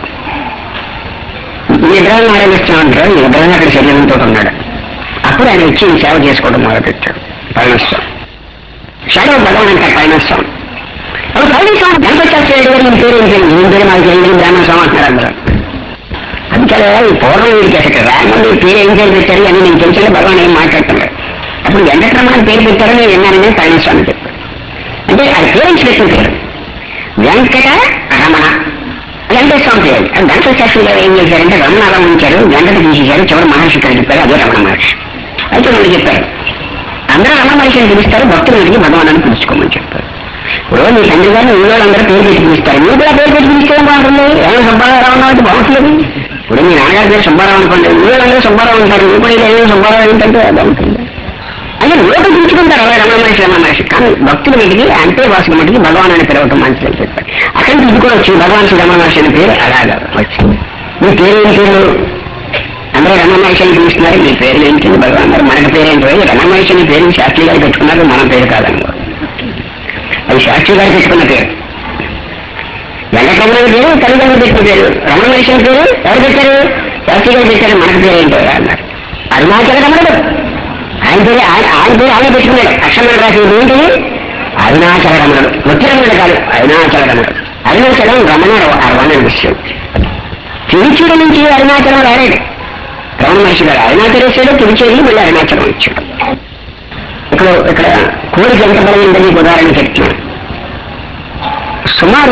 ఈ విగ్రహాన్ని ఆరోగిస్తున్నాడు, ఈ విగ్రహం అక్కడ శరీరంతో ఉన్నాడు. అప్పుడు ఆయన వచ్చి సేవ చేసుకోవడం మొదలుపెట్టాడు పళనిస్వామి. షాడో భగవాన్ అంటారు పళనిస్వామి. అప్పుడు పళనిస్వామి గణపతి శాస్త్రి గారు నేను పేరు ఏంటి, నేను పేరు మాకు తెలియదు, బ్రాహ్మణ స్వామి అంటున్నారు అందరూ. అందుకనే ఈ పూర్వం వీడికి అసలు రాముడి పేరు ఏం పేరు పెట్టారు అని నేను తెలిసిన భగవాన్ ఏం మాట్లాడుతున్నాడు. అప్పుడు వెంకటరమణ పేరు పెట్టారని నేను విన్నానని పళనిస్వామి చెప్పాడు. అంటే అది పేరెంట్స్ పెట్టిన పేరు వెంకట రమణ, వెంకటేశ్వరం పేరు. గణపతి శాస్త్రి గారు ఏం చేశారంటే రమణ అలా ఉంచారు, వెంకట తీసేశారు, చివరి మహర్షి గారు చెప్పారు, అదే రమణ మహర్షి. అయితే వాళ్ళు చెప్పారు అందరూ రమణ మహర్షిని పిలుస్తారు, భక్తులు అడిగి భగవాన్ అని పిలుచుకోమని చెప్పారు. ఇప్పుడు మీ తండ్రి గారిని ఊళ్ళో అందరూ పేరు పెట్టి పిలుస్తారు, మీరు కూడా పేరు పెట్టి పిలిస్తే ఏం బాగుంటుంది, ఏమైనా సుబ్బారావు అన్నది బాగుంటుంది. ఇప్పుడు మీ నాన్నగారి పేరు సుబ్బారావు అనుకోండి, ఊళ్ళో అందరూ సుబ్బారావు ఉంటారు, మీరు కూడా ఏమైనా సుబ్బారావు ఏంటంటే బాగుంటుంది. అంటే ఊళ్ళో పిలుచుకుంటారు అలా రమణ మహర్షి రమణ మహర్షి. కానీ భక్తుల మటుకి అంతే వాసుల మటుకి భగవాన్ అని పిలవటం మంచిదని చెప్పారు. అక్కడి నుంచి ఇది కూడా వచ్చింది, భగవాన్ శ్రీ రమణ మహర్షి అనే పేరు అలాగా వచ్చింది. మీ పేరు ఏం పేరు, అందరూ రమణ మహర్షి అని పిలుస్తున్నారు, మీ పేరు ఏంటి భగవాన్ గారు, మనకి పేరేంటి, రమణ మహర్షి అనే పేరు శాస్త్రి గారు పెట్టుకున్నారు, మన పేరు కాదన్నారు. అది శాస్త్రి గారు పెట్టుకున్న పేరు. వెంకటరమణ పేరు తల్లిదండ్రులు పెట్టిన పేరు, రమణ మహర్షి పేరు ఎవరు పెట్టారు, శాస్త్రి గారు పెట్టారు, మనకు పేరు ఏంటో అన్నారు. అరుణాచల రమణుడు ఆయన పేరు ఆయన పేరు ఆయన పెట్టుకున్నాడు, అక్షరం రాసి ఏంటిది అరుణాచల రమణుడు, ఉత్తరముడు కాదు అరుణాచల రమణుడు. అరుణాచలం రమణ రమణ విషయం. తిరుచూరు నుంచి అరుణాచలం రాడాడు రమణ మహర్షి గారు, అరుణాచలేశ్వరుడు తిరుచేరి మళ్ళీ అరుణాచలం వచ్చాడు. ఇక్కడ ఇక్కడ కోరిక ఎంత బలమైందని ఉదాహరణ చెప్తున్నాను. సుమారు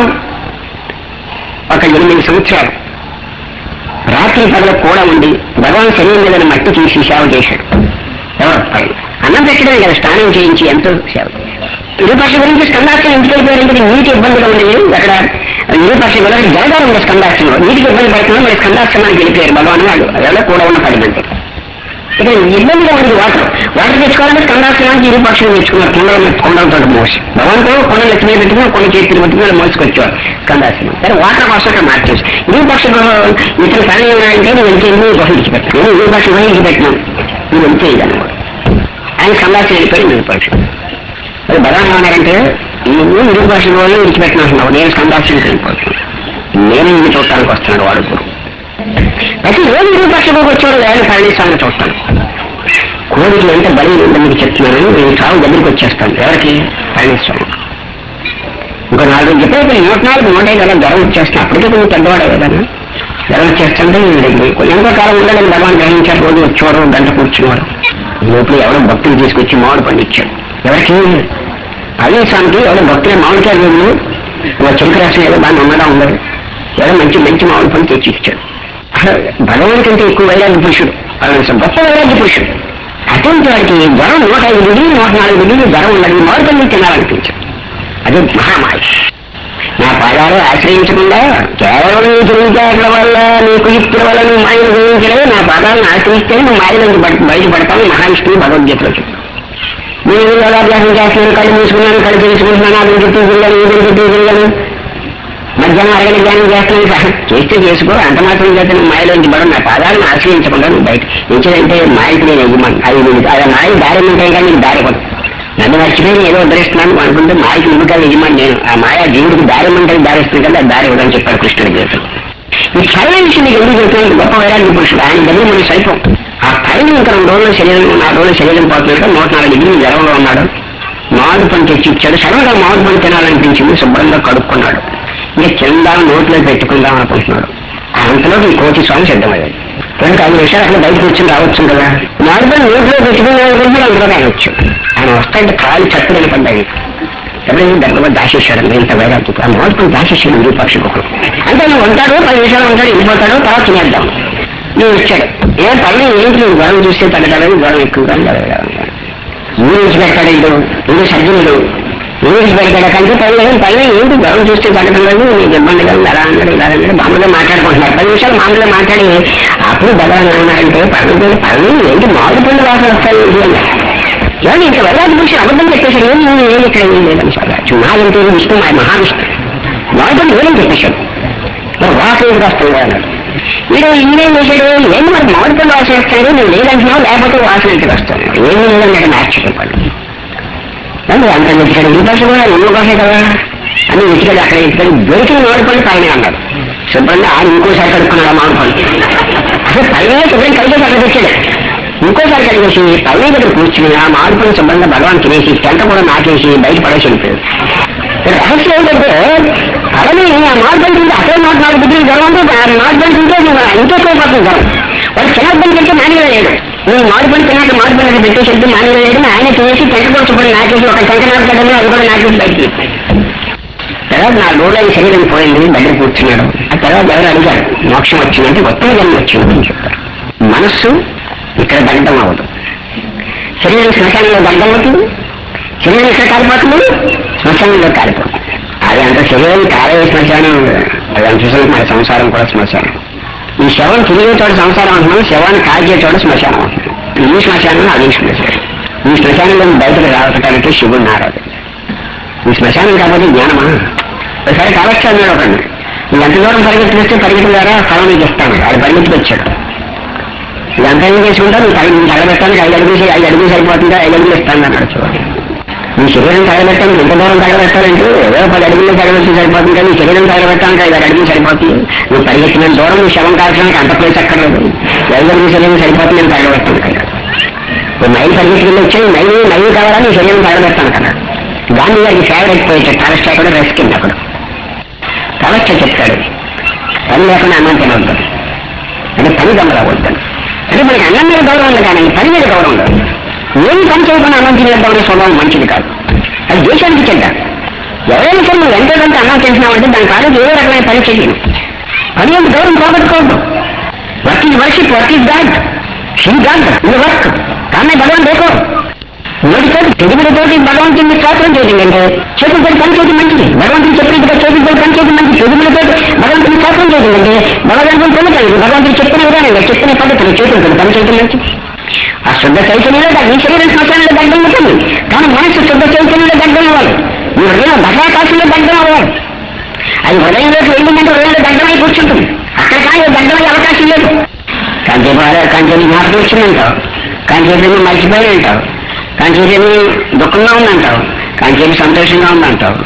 ఒక ఎనిమిది సంవత్సరాలు రాత్రి పగల కూడా ఉండి భగవాన్ శరీరం మీద మట్టి తీసి సేవ చేశాడు. ఎవరు అన్నం పెట్టడమే కదా, స్నానం చేయించి ఎంతో సేవ. ఇరుపక్ష గురించి స్కందాక్షం ఇంటికి వెళ్ళిపోయారంటే నీటి ఇబ్బందిగా ఉండేది. అక్కడ ఇరుపక్ష గురించి జలధారం ఉంది స్కందాక్షంలో, నీటికి ఇబ్బంది పడుతున్నా మరి స్కందాక్షమానికి వెళ్ళిపోయారు భగవాన్ వాళ్ళు, ఎవరో కూడా ఉన్న పది మంది. ఇక్కడ ఇబ్బందిగా ఉంది వాటర్ వాటర్ తెచ్చుకోవాలంటే స్కందాక్షమానికి ఇరుపక్షం తెచ్చుకున్నారు, కొండలు కొండలతో మోసి. భగవాన్ కూడా కొండలు ఎత్తి మీద పెట్టుకున్నా, కొండ చేతిని పెట్టుకుని మోసుకొచ్చేవారు స్కందాక్షం. కానీ వాటర్ కోసం అక్కడ మార్చేసి ఇరుపక్ష ఇతర పని ఏమంటే నువ్వు వెళ్తే గుహ ఇచ్చిపెట్టాను, నేను ఇరుపక్ష గుహ ఇచ్చిపెట్టినాను, నువ్వు వెళ్తే ఇదన్నమాట. ఆయన స్కందాక్షం వెళ్ళిపోయి ఇరుపక్షం. అది భగవాన్ ఏమన్నారంటే నువ్వు ఇరుపక్ష గుహలో విడిచిపెట్టినావు, నేను స్కందాక్షానికి వెళ్ళిపోతున్నాను, నేను ఇన్ని చూడటానికి వస్తున్నాడు వాడు గురువు. ప్రతి రోజు ఇరుపక్ష గుహకు వచ్చేవాడు ఆయన పళనిస్వామిని చూస్తాను. కోరికలు ఎంత బలి ఉందో మీకు చెప్తున్నాను, నేను చావు దగ్గరికి వచ్చేస్తాను. ఎవరికి పళనిస్వామి. ఇంకో నాలుగు రోజులు చెప్పే నూట నాలుగు నూట ఐదు అలా జ్వరం వచ్చేస్తాను. అప్పటికే కొంచెం పెద్దవాడే కదా, జ్వరం వచ్చేస్తుంటే ఎంతో కాలం ఉండాలని భగవాన్ గ్రహించారు. రోజు వచ్చేవాడు, గంట కూర్చునేవాడు. లోపల ఎవరో భక్తులు తీసుకొచ్చి మామిడి పండించాడు. ఎవరికి పళనిస్వామికి ఎవరో భక్తులే మామిడికాయ రోజులు చెరుకు రాసిన ఏదో బాగా ఉన్నదా ఉండదు, ఎవరో మంచి మంచి మామిడి పని తెచ్చి ఇచ్చాడు. భగవాన్ కంటే ఎక్కువ వైరాగ్య పురుషుడు పళనిస్వామి, గొప్ప వైరాగ్య పురుషుడు. అటువంటి వాడికి జ్వరం నూట ఐదు డిగ్రీ నూట నాలుగు డిగ్రీలు జ్వరం ఉన్నది, మామిడి పని తినాలనిపించాడు. అదే మహామాయ. నా పాదాలు ఆశ్రయించకుండా కేవలం నీ తెలివితేటల వల్ల నీ కుయుక్తుల వల్ల నువ్వు మాయను గ్రహించలేదు, నా పాదాలను ఆశ్రయిస్తే నువ్వు మాయ నుంచి బయటపడతావు. మహావిష్ణువు భగవద్గీతలో చెప్పాడు. నేను యోగాభ్యాసం చేస్తున్నాను, కళ్ళు మూసుకున్నాను, కళ్ళు తెలుసుకుంటున్నాను, అది చుట్టూ తిరిగాను, ఇది చుట్టూ తిరిగాను, మధ్యాహ్నం అరగని ధ్యానం చేస్తున్నాను, సహా చేస్తే చేసుకో, అంత మాత్రం చేస్తే నువ్వు మాయలోంచి పడవు. నా పాదాలను ఆశ్రయించకుండా నువ్వు బయట ఎంచేదంటే మాయకి నేను యజమాని, అది అది మాయ దారి ఉంటాయి కానీ నీకు దారి పడదు. నన్ను మర్చిపోయి ఏదో ఉద్ధరిస్తున్నాను అనుకుంటే మాయకి నిమికాలు యజమాని నేను. ఆ మాయ జీవుడికి దారి మంటలు దారిస్తుంది కదా, దారి ఇవ్వదని చెప్పారు కృష్ణుడి జీవితం. ఈ సైలెన్స్ నీకు ఎందుకు చెప్తుంది? గొప్ప వైరాగ్య పురుషుడు, ఆయన దగ్గర మనం సైతం ఆ పైన ఇంకా రెండు రోజుల శరీరం నాలుగు రోజుల శరీరం పోతున్నాడు. నూట నాలుగు డిగ్రీ జ్వరంలో ఉన్నాడు. మామిడి పండు తెచ్చి ఇచ్చాడు. సడన్గా మామిడి పండు తినాలనిపించింది. శుభ్రంగా కడుక్కున్నాడు. ఇంకా కింద నోట్లో పెట్టుకుందాం అనుకుంటున్నాడు. అంతలో ఈ కోటి స్వామి సిద్ధమయ్యాడు. కనుక ఐదు నిమిషాలు అక్కడ బయటకు వచ్చి రావచ్చు కదా. మామిడి పండు నోట్లో పెట్టుకున్నాడు. అందులో ఆయన వచ్చు. ఆయన వస్తాయంటే కాలు చట్టుదని పడ్డాయి. ఎవరైనా దగ్గర దాచేశాడు. ఇంత వైరాగ్యం ఆ మామిడి పండు దాచేసాడు విరూపాక్షకు. అంటే నువ్వు ఉంటాడు, పది నిమిషాలు ఉంటాడు, వెళ్ళిపోతాడు, తర్వాత తినేద్దాం. నువ్వు వచ్చాడు. ఏ పళ్ళు ఏంటి నువ్వు గొడవ చూస్తే తగ్గడానికి గొడవ ఎక్కువగా ఊరు నుంచి పెడతాడు. ఇడు ఊరు సజ్జనుడు ఊరు నుంచి పెడతాడు. కంటే పళ్ళు ఏం పళ్ళు ఏంటి గొడవ చూస్తే తగ్గలేదు, నీకు ఇబ్బందిగా ఉంది, అలా అన్నాడు ఇలా అన్నాడు. మామూలుగా మాట్లాడుకుంటున్నారు. పది నిమిషాలు మామూలుగా మాట్లాడి అప్పుడు భగవాన్ ఏమన్నారంటే పళ్ళు పళ్ళు ఏంటి మామిడి పళ్ళు వాసన వస్తాయి ఏమన్నా ఇంత వైరాగ్య పురుషులు అబద్ధం చెప్పేశాడు. ఏం నేను ఏం ఇక్కడ ఏం లేదని నాగంటే విష్ణు మహావిష్ణు మామిడి పళ్ళు ఏమని చెప్పేశాడు. వాసన వస్తుంది అన్నాడు. వీడు ఈయనేం చేశాడు, ఏమి మరి మామిడి పళ్ళు వాసన వస్తాడు, నువ్వు లేదంటున్నావు, లేకపోతే వాసన ఇంటికి వస్తాను ఏమీ లేదన్నాడు. ఆశ్చర్యపడు అంత వెతికాడు. ఈ భాష కూడా ఎన్నో భాష కదా అని వెతికాడు. అక్కడ వెతికాడు. దొరికిన మామిడి పళ్ళు పైన అన్నాడు. శుభ్రంగా ఆయన ఇంకోసారి కడుక్కున్నాడు ఆ మామిడి పళ్ళు. అసలు పైన శుభ్రం కలిగేసి అక్కడ తెచ్చాడు. ఇంకోసారి కలిగేసి పైన దగ్గర కూర్చుని ఆ మామిడి పళ్ళు శుభ్రంగా భగవాన్ తినేసి టెంట కూడా నాకేసి బయట పడేసి వెళ్ళిపోయాడు. రహస్యం ఏంటంటే పడని ఆ మామిడి తింటే అసలు నాలుగు నాలుగు డిగ్రీ జ్వరం ఉంటే మామిడి తింటే ఇంకెక్కువ పడుతుంది జ్వరం. వాడు చిన్నబ్బంది తింటే మానేగా లేడు. నువ్వు మామిడి పని తిన్నాక మామిడి పని పెట్టేసి వెళ్తే మానేగా లేడు. ఆయన తినేసి టెంట కూడా శుభ్రం నాకేసి ఒక టెంట నాటకడమే అది కూడా నాకేసి బయటికి. తర్వాత నాలుగు రోజులు శరీరం పోయింది. దగ్గర కూర్చున్నాడు. ఆ తర్వాత ఎవరు అడిగారు మోక్షం వచ్చిందంటే ఉత్తమ జన్మ వచ్చింది అని చెప్తారు. మనస్సు ఇక్కడ దగ్ధం అవ్వదు. శరీరం శ్మశానంలో దగ్ధం అవుతుంది. శరీరం ఇక్కడ కాలిపోతుంది, శ్మశానంలో కాలిపోతుంది. అది అంత శరీరం కాలే శ్మశానం. అది అంత చూసిన మన సంసారం కూడా శ్మశానం. ఈ శవం తిరిగే చోట సంసారం అంటున్నాం, శవాన్ని కాల్చే చోట శ్మశానం అంటున్నాం. ఈ శ్మశానం అది శ్మశానం. ఈ శ్మశానంలో బయటకు రావటానికి శివుడు నారాడు. ఈ శ్మశానం కాకపోతే జ్ఞానమా? ఒకసారి కావచ్చు అన్నాడు ఒకటి. నువ్వు ఎంత దూరం పరిగెత్తిస్తే పరిగెత్తిన ద్వారా స్థలం నీకు ఇస్తాను. అది పరిగెత్తుకు వచ్చాడు. ఇదంతా ఏం చేసుకుంటా నువ్వు తగ నువ్వు తగలబెట్టానికి ఐదు అడుగులు ఐదు అడుగులు సరిపోతుందా, ఐదు అడుగులు ఇస్తాను అన్నాడు. చూడండి నీ శరీరం తగలబెట్టానికి ఎంత దూరం తగలబెట్టాలంటే ఏదో పది అడుగులు తగలబెట్టి సరిపోతుంది. నీ శరీరం తగలబెట్టానికి ఐదు అడుగులు సరిపోతుంది. నువ్వు పరిగెత్తిన దూరం నీ శవం కాల్చడానికి అంత ప్లేస్ అక్కర్లేదు. ఐదు అడుగులు శరీరం సరిపోతుంది. నేను తగలబెట్టాను కదా. ఇప్పుడు మైలు పరిగెత్తుకుని వచ్చాను, మైలు మైలు కావాలా నీ శరీరం తగలబెట్టాను కదా. గాంధీ గారికి ఫేవరెట్ పోయించాడు. టాలస్టా కూడా రెస్కింది అక్కడ. టాలస్టా చెప్తాడు పని లేకుండా అన్నం తినవద్దు అంటే పని దొంగలవద్దని. అంటే మనకి అన్నం మీద గౌరవం ఉంది కానీ పని మీద గౌరవం ఉండదు. ఏం పని చేయకుండా అన్నం తినేద్దామనే స్వభావం మంచిది కాదు. అది దేశానికి చెడ్డ. ఎవరైనా సరే నువ్వు ఎంతో కొంత అన్నం తింటున్నావంటే దాని కాలేజ్ ఏదో రకమైన పని చేయను. పని అంటే గౌరవం పోగొట్టుకోవద్దు. Work is worship, work is god, see god ఇది వర్క్. కానీ భగవాన్ దేకో నోటితో తెలుగులతో భగవంతుని స్తోత్రం చేయడం అంటే చేతులతో పని చేయడం మంచిది. భగవంతుని చెప్పినట్టుగా చేతులతో పని చేయడం మంచిది. తెలుగులతో భగవంతుని స్తోత్రం చేయడం అంటే భగవంతుని పొందగలదు. భగవంతుని చెప్పిన విధానంగా చెప్పిన పద్ధతులు చేతులతో పని చేయడం మంచిది. ఆ శుద్ధ చైతన్యంలో ఈ శరీరం శ్మశానంలో దగ్గర ఉంటుంది. కానీ మనసు శుద్ధ చైతన్యంలో దగ్గర అవ్వాలి. ఈ హృదయం దశాకాశంలో దగ్గర అవ్వాలి. అది హృదయంలోకి వెళ్ళిందంటే హృదయంలో దగ్గరమై కూర్చుంటుంది. అక్కడ కానీ దగ్గరమయ్యే అవకాశం లేదు. కంటే కంటే జ్ఞాపకం వచ్చిందంటావు, కంటే మర్చిపోయి అంటావు, కంచేపి దుఃఖంగా ఉందంటావు, కంచేపి సంతోషంగా ఉందంటావు.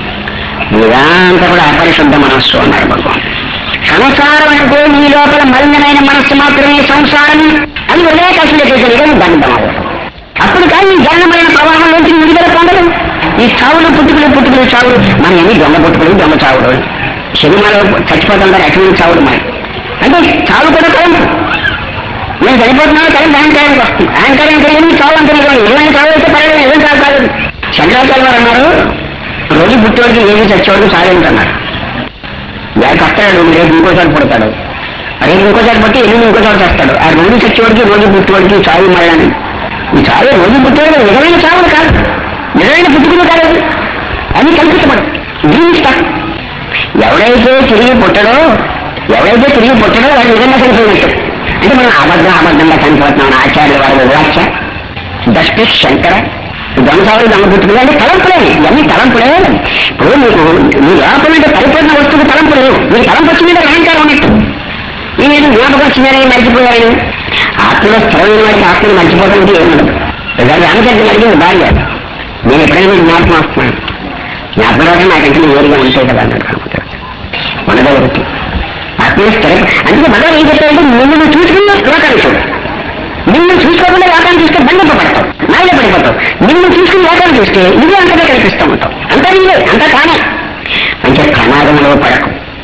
ఇదంతా కూడా అపరిశుద్ధ మనస్సు అన్నాడు భగవాన్. సంసారం అంటే నీ లోపల మలినమైన మనస్సు మాత్రమే సంసారం. అది హృదయాకాశంలోకి దగ్ధం అవ్వడం. అప్పుడు కానీ జనమైన ప్రవాహం నుంచి విడుదల పొందడం. ఈ చావులు పుట్టుకులు పుట్టుకులు చావులు మన ఎన్ని దొంగ పుట్టుకులు దొంగ చావుడు. సినిమాలో చచ్చిపోతుంటారు అటువంటి చావుడు మరి. అంటే చావు కూడా తలంపు. నేను చనిపోతున్నాను కానీ అహంకారానికి వస్తుంది. అహంకారానికి ఏమి చావు అంటే ఏమైనా చావు అయితే పర్వాలేదు, ఏం చావు కాదు. శంకరాచార్య వారు అన్నారు రోజు పుట్టేవాడికి ఏమి చచ్చేవాడికి సాధించన్నారు. వాడికి వస్తాడు రేపు ఇంకోసారి పుడతాడు, రేపు ఇంకోసారి పుట్టి ఎన్ని ఇంకోసారి చేస్తాడు. ఆ రోజు చచ్చేవాడికి రోజు పుట్టేవాడికి చావు మరణాన్ని. ఈ చావు రోజు పుట్టేవాడు నిజమైన చావులు కాదు, నిజమైన పుట్టుకులు కాదు, అది కల్పించబడు జీవిస్తా. ఎవడైతే తిరిగి పుట్టడో ఎవడైతే తిరిగి పుట్టడో వాడు నిజంగా చనిపోయినట్టు. అంటే మనం అబద్ధం అబద్ధంగా చనిపోతున్నాం. ఆచార్యుల వారి వివాచ దష్టి శంకర దొంగసావులు దొంగ పుట్టుకులు అంటే తలంపులే. ఇవన్నీ తలంపులే. ఇప్పుడు మీకు మీ లోపల అంటే పరిపూర్ణ వస్తువు తలంపు లేవు. మీకు తలంపు వచ్చిందంటే అహంకారం ఉన్నట్టు. నేను జ్ఞాపకం వచ్చిందని మర్చిపోయాను. ఆత్మలో స్థిరమైన వాడికి ఆత్మను మర్చిపోవడం అంటే ఏముండదు. రామచంద్రుని అడిగింది భార్య, నేను ఎప్పుడైనా జ్ఞాపకం వస్తున్నాను, జ్ఞాపకం రాక నాకంటే వేరుగా ఉంటాయి కదా అన్నాడు మనలో వరకు ఆత్మీయ స్థిర. అందుకే మనం ఏం చెప్పారంటే నిన్ను చూసుకుని లోకాన్ని చూడు, నిన్ను చూసుకోకుండా లోకాన్ని చూస్తే బంధంతో పడతావు, నాయన పడిపోతావు. నిన్ను చూసుకుని లోకాన్ని చూస్తే నువ్వే అంతగా కనిపిస్తూ ఉంటావు, అంతా నీవే, అంతా కానే. అంటే ప్రమాదంలో పడకు,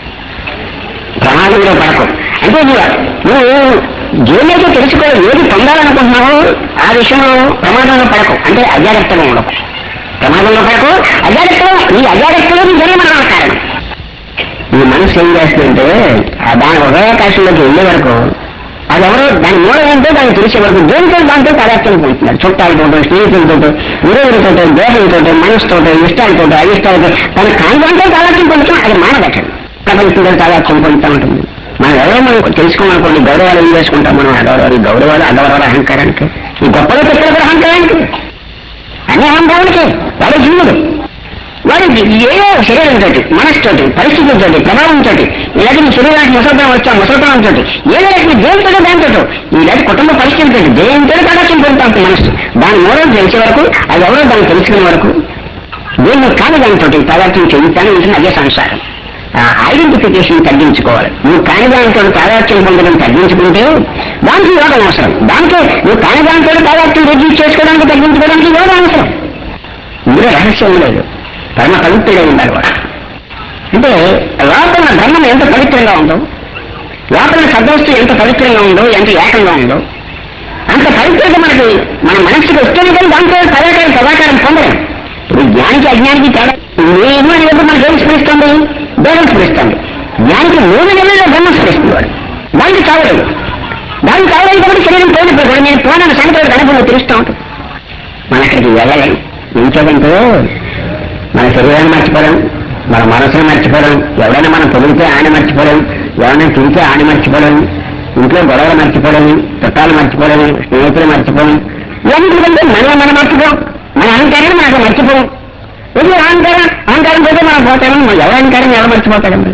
ప్రమాదంలో పడకు. అంటే నువ్వు నువ్వు ఏదైతే తెలుసుకో, ఏది పొందాలనుకుంటున్నావో ఆ విషయంలో ప్రమాదంలో పడకు, అంటే అజాగ్రత్తగా ఉండకు. ప్రమాదంలో పడకు, అజాగ్రత్తగా. ఈ అజాగ్రత్తలో నీ జన్మమరణ కారణం. ఈ మనసు ఏం చేస్తుందంటే దాని ఉదయాకాశంలోకి వెళ్ళే వరకు అది ఎవరో దాని మూలం ఏంటో దాన్ని తెలిసే వరకు దేనితో దాంతో పదార్థాలు పొందుతున్నారు. చుట్టాలతోటో, స్నేహితులతోటో, విరోధులతోటో, దేహంతోటో, మనసుతోటో, ఇష్టాలతోటో, అయిష్టాలతో తన కాంతంతో పదార్థం పొందుతాం. అది మానదట్టండి. ప్రపంచంతో పదార్థం పొందుతూ ఉంటుంది. మనం ఎవరో మనం తెలుసుకోమనుకోండి, గౌరవాలు ఏం చేసుకుంటాం మనం, అగౌరవాలు, గౌరవాలు, అగౌరవాలు, అహంకారానికి, ఈ గొప్పలో పెట్టిన అహంకారానికి, అన్ని అహంకారానికి వాడు జీవుడు. వాడు ఏదో శరీరంతో, మనసుతోటి, పరిస్థితులతో, ప్రభావంతో, ఇలాంటి నీ శరీరానికి ముసల్తానం వచ్చా ముసల్తానంతో, ఏదో రకమైన దేనితో దాంతో, ఇలాంటి కుటుంబ పరిస్థితులతో దేనితో పదార్థం పొందుతాం మనసు. దాని మూలం తెలిసే వరకు, అది ఎవరో దాన్ని తెలుసుకునే వరకు, దేన్ని కాని దానితో పదార్థం చెందుతానే ఉంటుంది. అదే సంసారం. ఐడెంటిఫికేషన్ తగ్గించుకోవాలి. నువ్వు కాని దానితో పదార్థం పొందడం తగ్గించుకుంటే దానికి యోగం అవసరం. దానికే నువ్వు కాని దానితో పదార్థం రెడ్యూస్ చేసుకోవడానికి, తగ్గించుకోవడానికి యోగం అవసరం. ఇందులో రహస్యం లేదు. పరమ పవిత్రుడే ఉండాలి వాడు. అంటే లోపల ధర్మం ఎంత పవిత్రంగా ఉందో, లోపల సద్వస్తు ఎంత పవిత్రంగా ఉందో, ఎంత ఏకంగా ఉందో, అంత పవిత్రత మనకి మన మనస్సుకి వస్తేనే కానీ దాంతో పదాకారం సదాకారం పొందలేం. ఇప్పుడు జ్ఞానికి అజ్ఞానికి తేడా నేను అనేది మనకు ఏం స్మరిస్తుంది, దేవం స్మరిస్తుంది. జ్ఞానికి మూడు నెలల్లో బ్రహ్మ స్మరిస్తుంది వాడు. దానికి చావలేదు. దానికి చావలేదు కాబట్టి శరీరం పోయినప్పుడు కూడా నేను పోయిన సంగతి కనుక తెలుస్తూ ఉంటుంది. మన అక్కడికి వెళ్ళలేం. ఇంకేదంటే మన శరీరాన్ని మర్చిపోవడం, మన మనసును మర్చిపోవడం, ఎవరైనా మనం పొగిడితే ఆయన మర్చిపోవడం, ఎవరైనా తిరిగితే ఆయన మర్చిపోవడం, ఇంట్లో గొడవలు మర్చిపోవడం, చుట్టాలు మర్చిపోవడం, స్నేహితులు మర్చిపోవడం, ఇవన్నిటికంటే మనం మనం మర్చిపోం. మన అహంకారాన్ని మనకు మర్చిపోం. ఎందుకు అహంకారం అహంకారం పోతే మనం పోతామని, ఎవరి అహంకారం ఎవరు మర్చిపోతాడండి?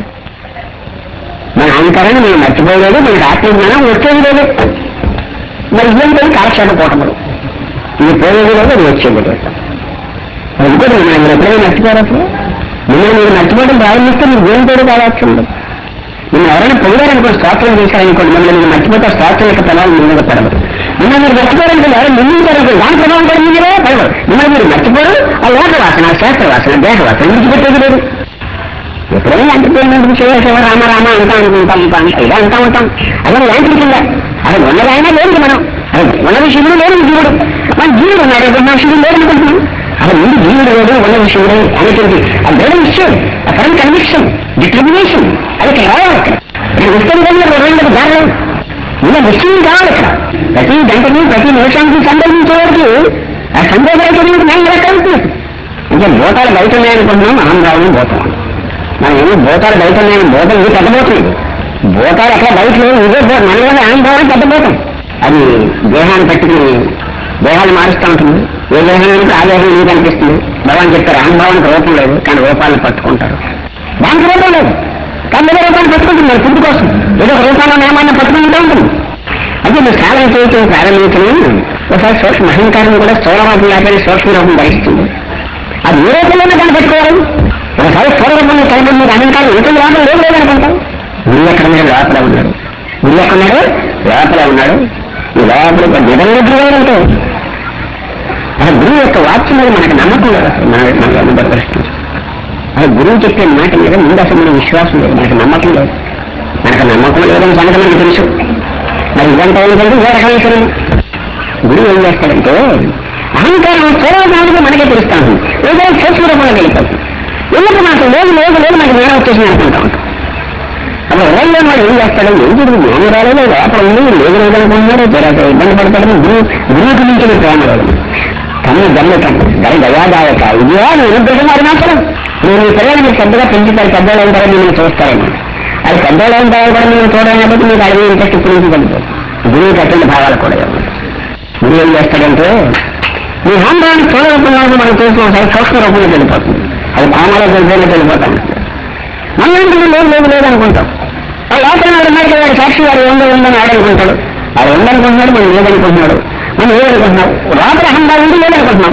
మన అహంకారాన్ని మనం మర్చిపోలేదు, మనకు ఆత్మజ్ఞానం వచ్చేది లేదు. మరి ఇదేంటో కాలక్షేప పోవటం, ఇది పోయేది లేదు, అది వచ్చేది లేదు. ఇంకోటి మీరు ఎప్పుడైనా మర్చిపోయారు? అసలు మిమ్మల్ని మీరు మర్చిపోవడం ప్రారంభిస్తే మీరు దేనితో కావచ్చు. మిమ్మల్ని ఎవరైనా పొందారనుకో, స్తోత్రం చేశారనుకోండి, మిమ్మల్ని మీరు మర్చిపోతే స్తోత్రం యొక్క ప్రభావం మీ మీద పడదు. మిమ్మల్ని మీరు మర్చిపోయారనుకో, ఎవరైనా నిందించారనుకో, దాని ప్రభావం కూడా మీ మీద పడదు. మిమ్మల్ని మీరు మర్చిపోరు, ఆ లోక వాసన, శాస్త్ర వాసన, దేహ వాసన విడిచిపెట్టేది లేదు. ఎప్పుడైనా ఎంటర్టైన్మెంట్ చేసే రామ రామ అంటా అనుకుంటాం, ఉంటాం ఇలా అంటా ఉంటాం. అసలు యాంత్రికంగా అసలు ఉన్నదైనా లేదు. మనం అసలు ఉన్న విషయంలో లేదు జీవుడు. మన జీవుడు ఉన్నాడు, మన విషయంలో లేదు అనుకుంటున్నాం. అసలు ముందు జీవుడు లేదు, ఉన్న విషయంలో అనేటువంటి ఆ దృఢ నిశ్చయం, ఆ పరం కన్విక్షన్, డిటర్మినేషన్, అది ఇక్కడ రావాలి. ఇక్కడ ఇక్కడ వస్తే విధంగా రెండు దారులు ఇలా నిశ్చయం కావాలి. ఇక్కడ ప్రతి గంటకి, ప్రతి నిమిషానికి సందర్భించేవారికి ఆ సందేహానికి నేను ఇలా కలుగుతుంది. ఇంకా భూతాలు బయట ఉన్నాయనుకుంటున్నాం, ఆంధ్రాలను భూతం. మనం ఏమో భూతాలు బయట ఉన్నాయని భూతం ఇది పెద్దబోతుంది. భూతాలు ఎక్కడ బయట లేవు, ఇదే మనలోనే ఆంధ్రాలను పెద్దబోతాం. అది దేహాన్ని పట్టుకుని దేహాలు మారుస్తూ ఉంటుంది. ఏ దేహానికి ఆ దేహం నీకు అనిపిస్తుంది. భగవాన్ చెప్తారు అనుభవానికి రూపం లేదు, కానీ రూపాలను పట్టుకుంటారు. దానికి రూపం లేదు, కానీ ఏదో రూపాన్ని పట్టుకుంటుంది. ఫుడ్ కోసం ఏదో ఒక రూపాల్లో నియమాన్ని పట్టుకుంటూ ఉంటుంది. అయితే నువ్వు సాధన చేయటం ప్రారంభించడం ఒకసారి సూక్ష్మ అహంకారం కూడా స్థూలవాదం లేకపోతే సూక్ష్మ రూపం ధరిస్తుంది. అది ఏ రూపంలోనే దాన్ని పెట్టుకోవాలి. ఒకసారి స్థూల రూపంలో కలిపి మీకు అహంకారం ఇంకొక లోపల లేదు లేదనుకుంటాం. గురి ఎక్కడ ఉన్నాడు? లోపల ఉన్నాడు. గురి ఎక్కడున్నాడు? లోపల ఉన్నాడు. ఈ లోపల నిద్రనిద్రగా అసలు గురువు యొక్క వాక్యం మీద మనకు నమ్మకం లేదు. మనకు అనుభవపరుస్తుంది. అసలు గురువు చెప్పే మాట మీద ముందు అసలు మన విశ్వాసం లేదు, మనకు నమ్మకం లేదు. మనకు నమ్మకం లేదని సంగతి మనకు తెలుసు. మరి ఇదంతా ఏంటంటే ఏ రకమైన గురువు ఏం చేస్తాడంటే అహంకారం చూడడానికి మనకే తెలుస్తా ఉంటుంది. ఏదో సూక్ష్మ రూపంలో వెళ్ళిపోతుంది. ఎందుకు మనకు లేదు లేదు లేదు మనకు జ్ఞానం వచ్చేసింది అనుకుంటా ఉంటాం. అప్పుడు ఎవరైనా వాడు ఏం చేస్తాడు? ఏం జరిగింది? జ్ఞానం రాలేదు, లోపల ఉంది, లేదు లేదనుకుంటున్నాడు, జరగ ఇబ్బంది పడతాడు. గురువు గురువుకి నుంచి ప్రేమ లేదు. కన్ను గమ్యతం గరి దయాదాయక ఇదియా నేను ఉద్దేశంగా అరుణాచలం. నేను మీ పిల్లలు మీరు పెద్దగా పెంచుతారు, పెద్దవాళ్ళు అయిన తర్వాత మిమ్మల్ని చూస్తారని. అది పెద్దవాళ్ళు అయిన తర్వాత కూడా మేము చూడడం కాబట్టి మీకు అడిగి ఇంట్రెస్ట్ ఇప్పుడు నుంచి కలిగిపోతుంది. గురువుకి అటువంటి భావాలు కూడా ఏమన్నా. గురువు ఏం చేస్తాడంటే మీ హాంబాన్ని స్థూల రూపంలో మనం చూసుకోవాలి, సూక్ష్మ రూపంలో వెళ్ళిపోతుంది. అది కోమలో వెళ్ళిపోయినట్టు వెళ్ళిపోతాం. మనం ఏంటంటే లేదు లేదు లేదు అనుకుంటాం. లోపల వాడు ఉన్నాడు కదా, వాడు సాక్షి వాడు ఉందో ఉందని ఆడనుకుంటాడు. వాడు ఉందనుకుంటున్నాడు, మనం లేదనుకుంటున్నాడు. మనం ఏదనుకుంటున్నాం? లోపల అహంభావం ఉంది లేదనుకుంటున్నాం.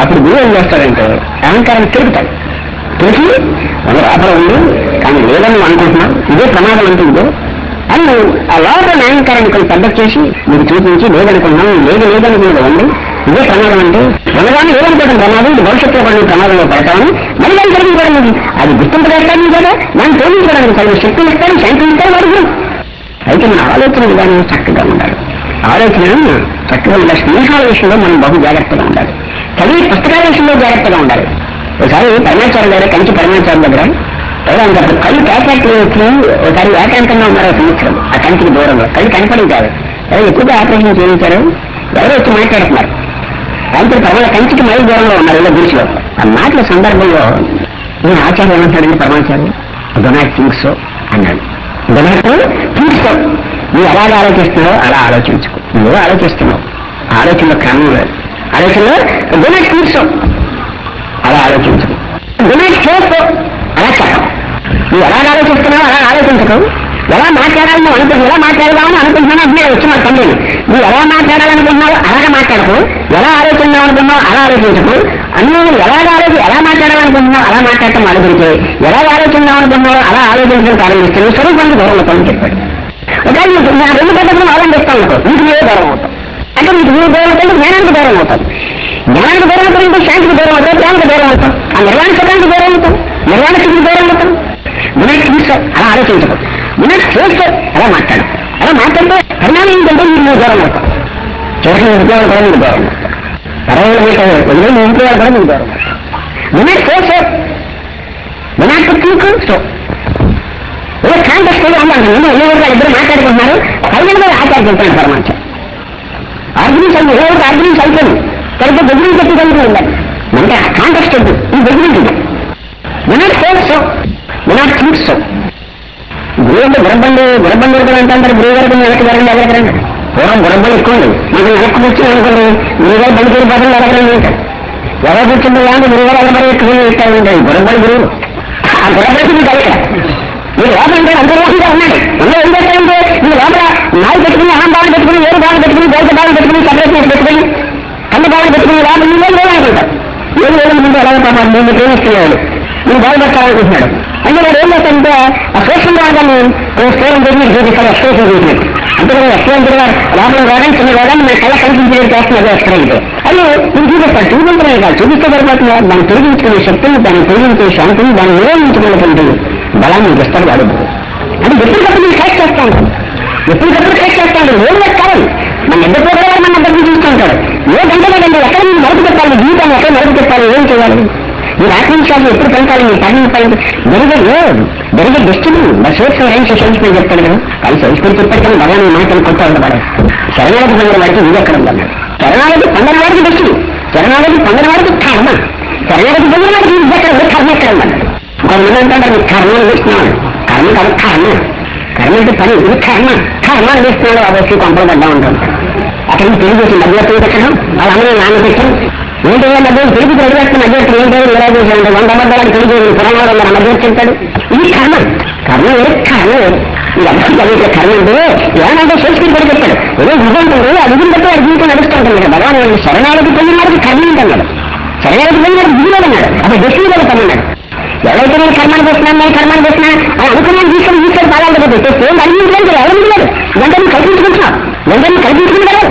అప్పుడు గురువు ఏం చేస్తాడంటే అహంకారం తిరుగుతాడు, తెలిసి మన లోపల ఉంది కానీ లేదని అనుకుంటున్నాం, ఇదే ప్రమాదం అంటుందో అని ఆ లోపల అహంకారాన్ని కొన్ని పెద్ద చేసి మీకు చూపించి లేదనుకున్నాం, లేదు లేదనుకున్నది ఉంది, ఇదే ప్రమాదం అంటే ఉన్నదాన్ని లేదనుకోవడం ప్రమాదం, ఇది భవిష్యత్తులో పడిన ప్రమాదంలో పడతామని మళ్ళీ దాన్ని తొలగించడం, అది గుర్తింపజేస్తాను కదా దాన్ని తొలగించడానికి తగిన శక్తులు ఇస్తాను, శాంతి ఇస్తాను వాడు. అయితే మన ఆలోచన విధానం చక్కగా ఉండాలి, ఆలోచన చక్కగా ఉండాలి. స్నేహాల విషయంలో మనం బహు జాగ్రత్తగా ఉండాలి, చదివి పుస్తకాల విషయంలో జాగ్రత్తగా ఉండాలి. ఒకసారి పరమాచార్య దగ్గర కంచి పరమాచార్య దగ్గర అప్పుడు కళ్ళు ప్యాకెట్ వచ్చి ఒకసారి ఏకాంతంగా ఉన్నారు సంవత్సరం ఆ కంటికి దూరంలో, కళ్ళు కనపడి కాదు ఎవరు ఎక్కువగా ఆపరేషన్ చేయించారు, ఎవరో వచ్చి మాట్లాడుతున్నారు, అయితే పర్వాల కంచికి మరీ దూరంలో ఉన్నారు ఇలా గుడిలో. ఆ మాటల సందర్భంలో నేను ఆచార్య ఏమంటాడండి పరమాచార్య, డొనాట్ థింక్స్ సో అన్నాడు. డొనాట్ థింక్స్ సో, నువ్వు ఎలాగ ఆలోచిస్తున్నావు అలా ఆలోచించుకో, నువ్వు ఆలోచిస్తున్నావు ఆలోచనలో క్రమం లేదు, ఆలోచనలో డొనాట్ థింక్స్ సో అలా ఆలోచించుకో, డొనాట్ చేస్తూ అలా చెప్పవు, నువ్వు ఎలా ఆలోచిస్తున్నావు అలా ఆలోచించకు, ఎలా మాట్లాడాలని నువ్వు అనుకుంటున్నావు, ఎలా మాట్లాడదామని అనుకుంటున్నావు అంటే వచ్చి మా తండ్రి, నువ్వు ఎలా మాట్లాడాలనుకుంటున్నావు అలాగే మాట్లాడకు, ఎలా ఆలోచిద్దాం అనుకున్నావు అలా ఆలోచించకు, అన్ని ఎలాగ ఆలోచి ఎలా మాట్లాడాలనుకుంటున్నావు అలా మాట్లాడటం ఆలోచించే, ఎలా ఆలోచిద్దాం అనుకున్నావు అలా ఆలోచించడం ప్రారంభిస్తే నువ్వు స్వరూపానికి దూరం అవుతామని చెప్పాడు. ఒకవేళ నీకు నా రెండు పద్ధతులను అవలంబిస్తాను అనుకో, నీకు నీవే దూరం అవుతావు, అంటే నీకు నీవు దూరం అవుతావు, జ్ఞానానికి దూరం అవుతావు, జ్ఞానానికి దూరం అవుతావు, శాంతికి దూరం అవుతావు, ప్రేమకు దూరం అవుతావు, ఆ నిర్వాణ సుఖానికి దూరం అవుతావు, నిర్వాణ స్థితికి దూరం అవుతావు. వినట్ తీసుకో అలా ఆలోచించకు, వినట్ చేస్తే అలా మాట్లాడు, అలా మాట్లాడితే పరిణామం ఏంటంటే మీరు నువ్వు దూరం అవుతావు, చేసిన ఉద్యోగాలు కూడా మీకు దూరం అవుతావు, పరవాళ్ళు మీకు వదిలే మీ ఇంట్లో కూడా మీకు దూరం అవుతావు. వినట్ చేస్తే వినాట్ తీకు సో ఏదో కాంటెక్స్ట్ ఏదో అన్నారు, నేను ఎన్నో వాళ్ళు ఇద్దరు మాట్లాడుకుంటున్నారు, ఫైనల్ గా ఆచార్య చెప్తాను పరమాచార్య ఆర్గ్యుమెంట్స్ అయింది, ఏదో ఒక ఆర్గ్యుమెంట్స్ అయిపోయింది, సరిగ్గా దగ్గర చెప్పి కలిగి అంటే కాంటెక్స్ట్ వద్దు, ఈ దగ్గర వినాట్ ఫోర్స్ సో వినాట్ థింక్స్ సో. గురువు అంటే గురబండి గురబండి కూడా అంటారు, గురువు గారికి వెనక్కి జరగండి ఎదగరండి, పూర్వం గురబండి ఎక్కువ ఉంది, మీకు వెనక్కి కూర్చొని అనుకోండి గురువు గారు బండి తీరిపోతుంది ఎదగరండి ఉంటారు, ఎవరు కూర్చుంటే కానీ గురువు గారు ఎదగబడి ఎక్కువ ఇస్తారు ఉంటాయి గురబండి గురువు. ఆ గురబండి మీకు కలిగ మీరు లోపల అంటే అంతర్వాహంగా ఉన్నాడు, ఉన్న ఏం చేస్తారంటే మీరు లోపల నాయి పెట్టుకుని అహం భావన పెట్టుకుని ఏడు భావన పెట్టుకుని బయట భావన పెట్టుకుని సపరేట్నెస్ పెట్టుకుని కన్ను భావన పెట్టుకుని లోపల మీరు ఏం లేదనుకుంటారు, ఏం లేదు ముందు ఎలాగ పాపం నేను ప్రేమిస్తున్నాడు నేను బాగుపడతాలనుకుంటున్నాడు అంటే వాడు ఏం చేస్తాడంటే ఆ సోషల్ మార్గాన్ని స్టోరం చేసి మీరు చూపిస్తారు, ఎక్స్ప్రెస్ చేసినట్టు అంటే కదా ఎక్స్ప్రెస్ గారు లోపల రోగాన్ని చిన్న రోగాన్ని మన కళ్ళ కల్పించేది చేస్తున్నారు ఎక్స్ప్రెస్. అది నేను చూపిస్తాను, చూపించడమే కాదు చూపిస్తే సరిపోతుంది, దాన్ని తొలగించుకునే శక్తిని, దాన్ని తొలగించే శాంతిని, దాన్ని నిరోధించుకున్నటువంటి బలాన్ని మీకు ఇస్తాడు వాడు. అది ఎప్పటికప్పుడు మీరు కరెక్ట్ చేస్తా ఉంటాను, ఎప్పటికప్పుడు కరెక్ట్ చేస్తా ఉంటాడు, ఏం కాదు మన ఇద్దరు పోగలవారు మన దగ్గర చూస్తూ ఉంటాడు, ఏ గంట లేదంటే ఎక్కడ మీరు మరుపు పెట్టాలి, జీవితాన్ని ఎక్కడ మరుపు పెట్టాలి, ఏం చేయాలి, మీరు ఆత్మవిశ్వాసం ఎప్పుడు పెంచాలి, మీరు తగ్గిపోయింది జరిగే జరిగే డెస్టినీ బస్ ఏం సెల్స్మెంట్ చెప్తాడు కదా, కానీ సెల్స్మెంట్ చెప్పాడు కానీ భగవాన్ ఈ మాటలు కొత్త ఉండబడే శరణాలకి పొందిన వాడికి ఇది ఎక్కడ ఉందన్నాడు, శరణాలకి పొందిన వాడికి డెస్టినీ, శరణాలకి పొందిన వాడికి కర్మ, శరణాలకి పొందిన వాడికి ఇది ఎక్కడ ఉంది, కర్మ ఎక్కడ ఉందన్నాడు. కొంతమంది అంటారు మీరు కర్మను వేస్తున్నాడు, కర్మ కాదు కర్మ, కర్మ అంటే పని, ఇది కర్మ కర్మను వేస్తున్నాడు ఆ వచ్చి కొంపలు పడ్డా ఉంటాడు. అక్కడికి తెలియజేసి మధ్య పెట్టడం వాళ్ళందరూ నాన్న పెట్టాం ఏంటి మధ్య తిరిగి ప్రజలకు మధ్య ఏంటో ఇలా చేశాడు, వంద అబద్ధాలకు తెలియజేసి పురాణాలు మన మధ్య చెప్తాడు, ఇది కర్మ, కర్మ వేరు కర్మ వేరు, ఇది అర్థం కలిగే కర్మ అంటే ఏమంటే శేషకుడు కూడా చెప్పాడు, ఏదో విజయంతుంది ఆ విజయం బట్టి వాడి జీవితం నడుస్తుంటుంది కదా, భగవాన్ శరణాలకు పొందిన వాడికి కర్మ ఉంటున్నాడు, శరణాలకు పొందిన వాడికి జీవితం అన్నాడు, అప్పుడు దృష్టి కూడా పన్నాడు. ఎవరైతే నేను కర్మాన్ని చేస్తున్నాను కర్మాన్ని చేస్తున్నాను అని అనుకున్నాను తీసుకొని తీసుకొని బాగా పెట్టేస్తే అడిగించలేదు, ఎవరు మిగిలారు వెంటనే కల్పించుకుంటున్నావు, వెంటనే కల్పించుకుంటారు.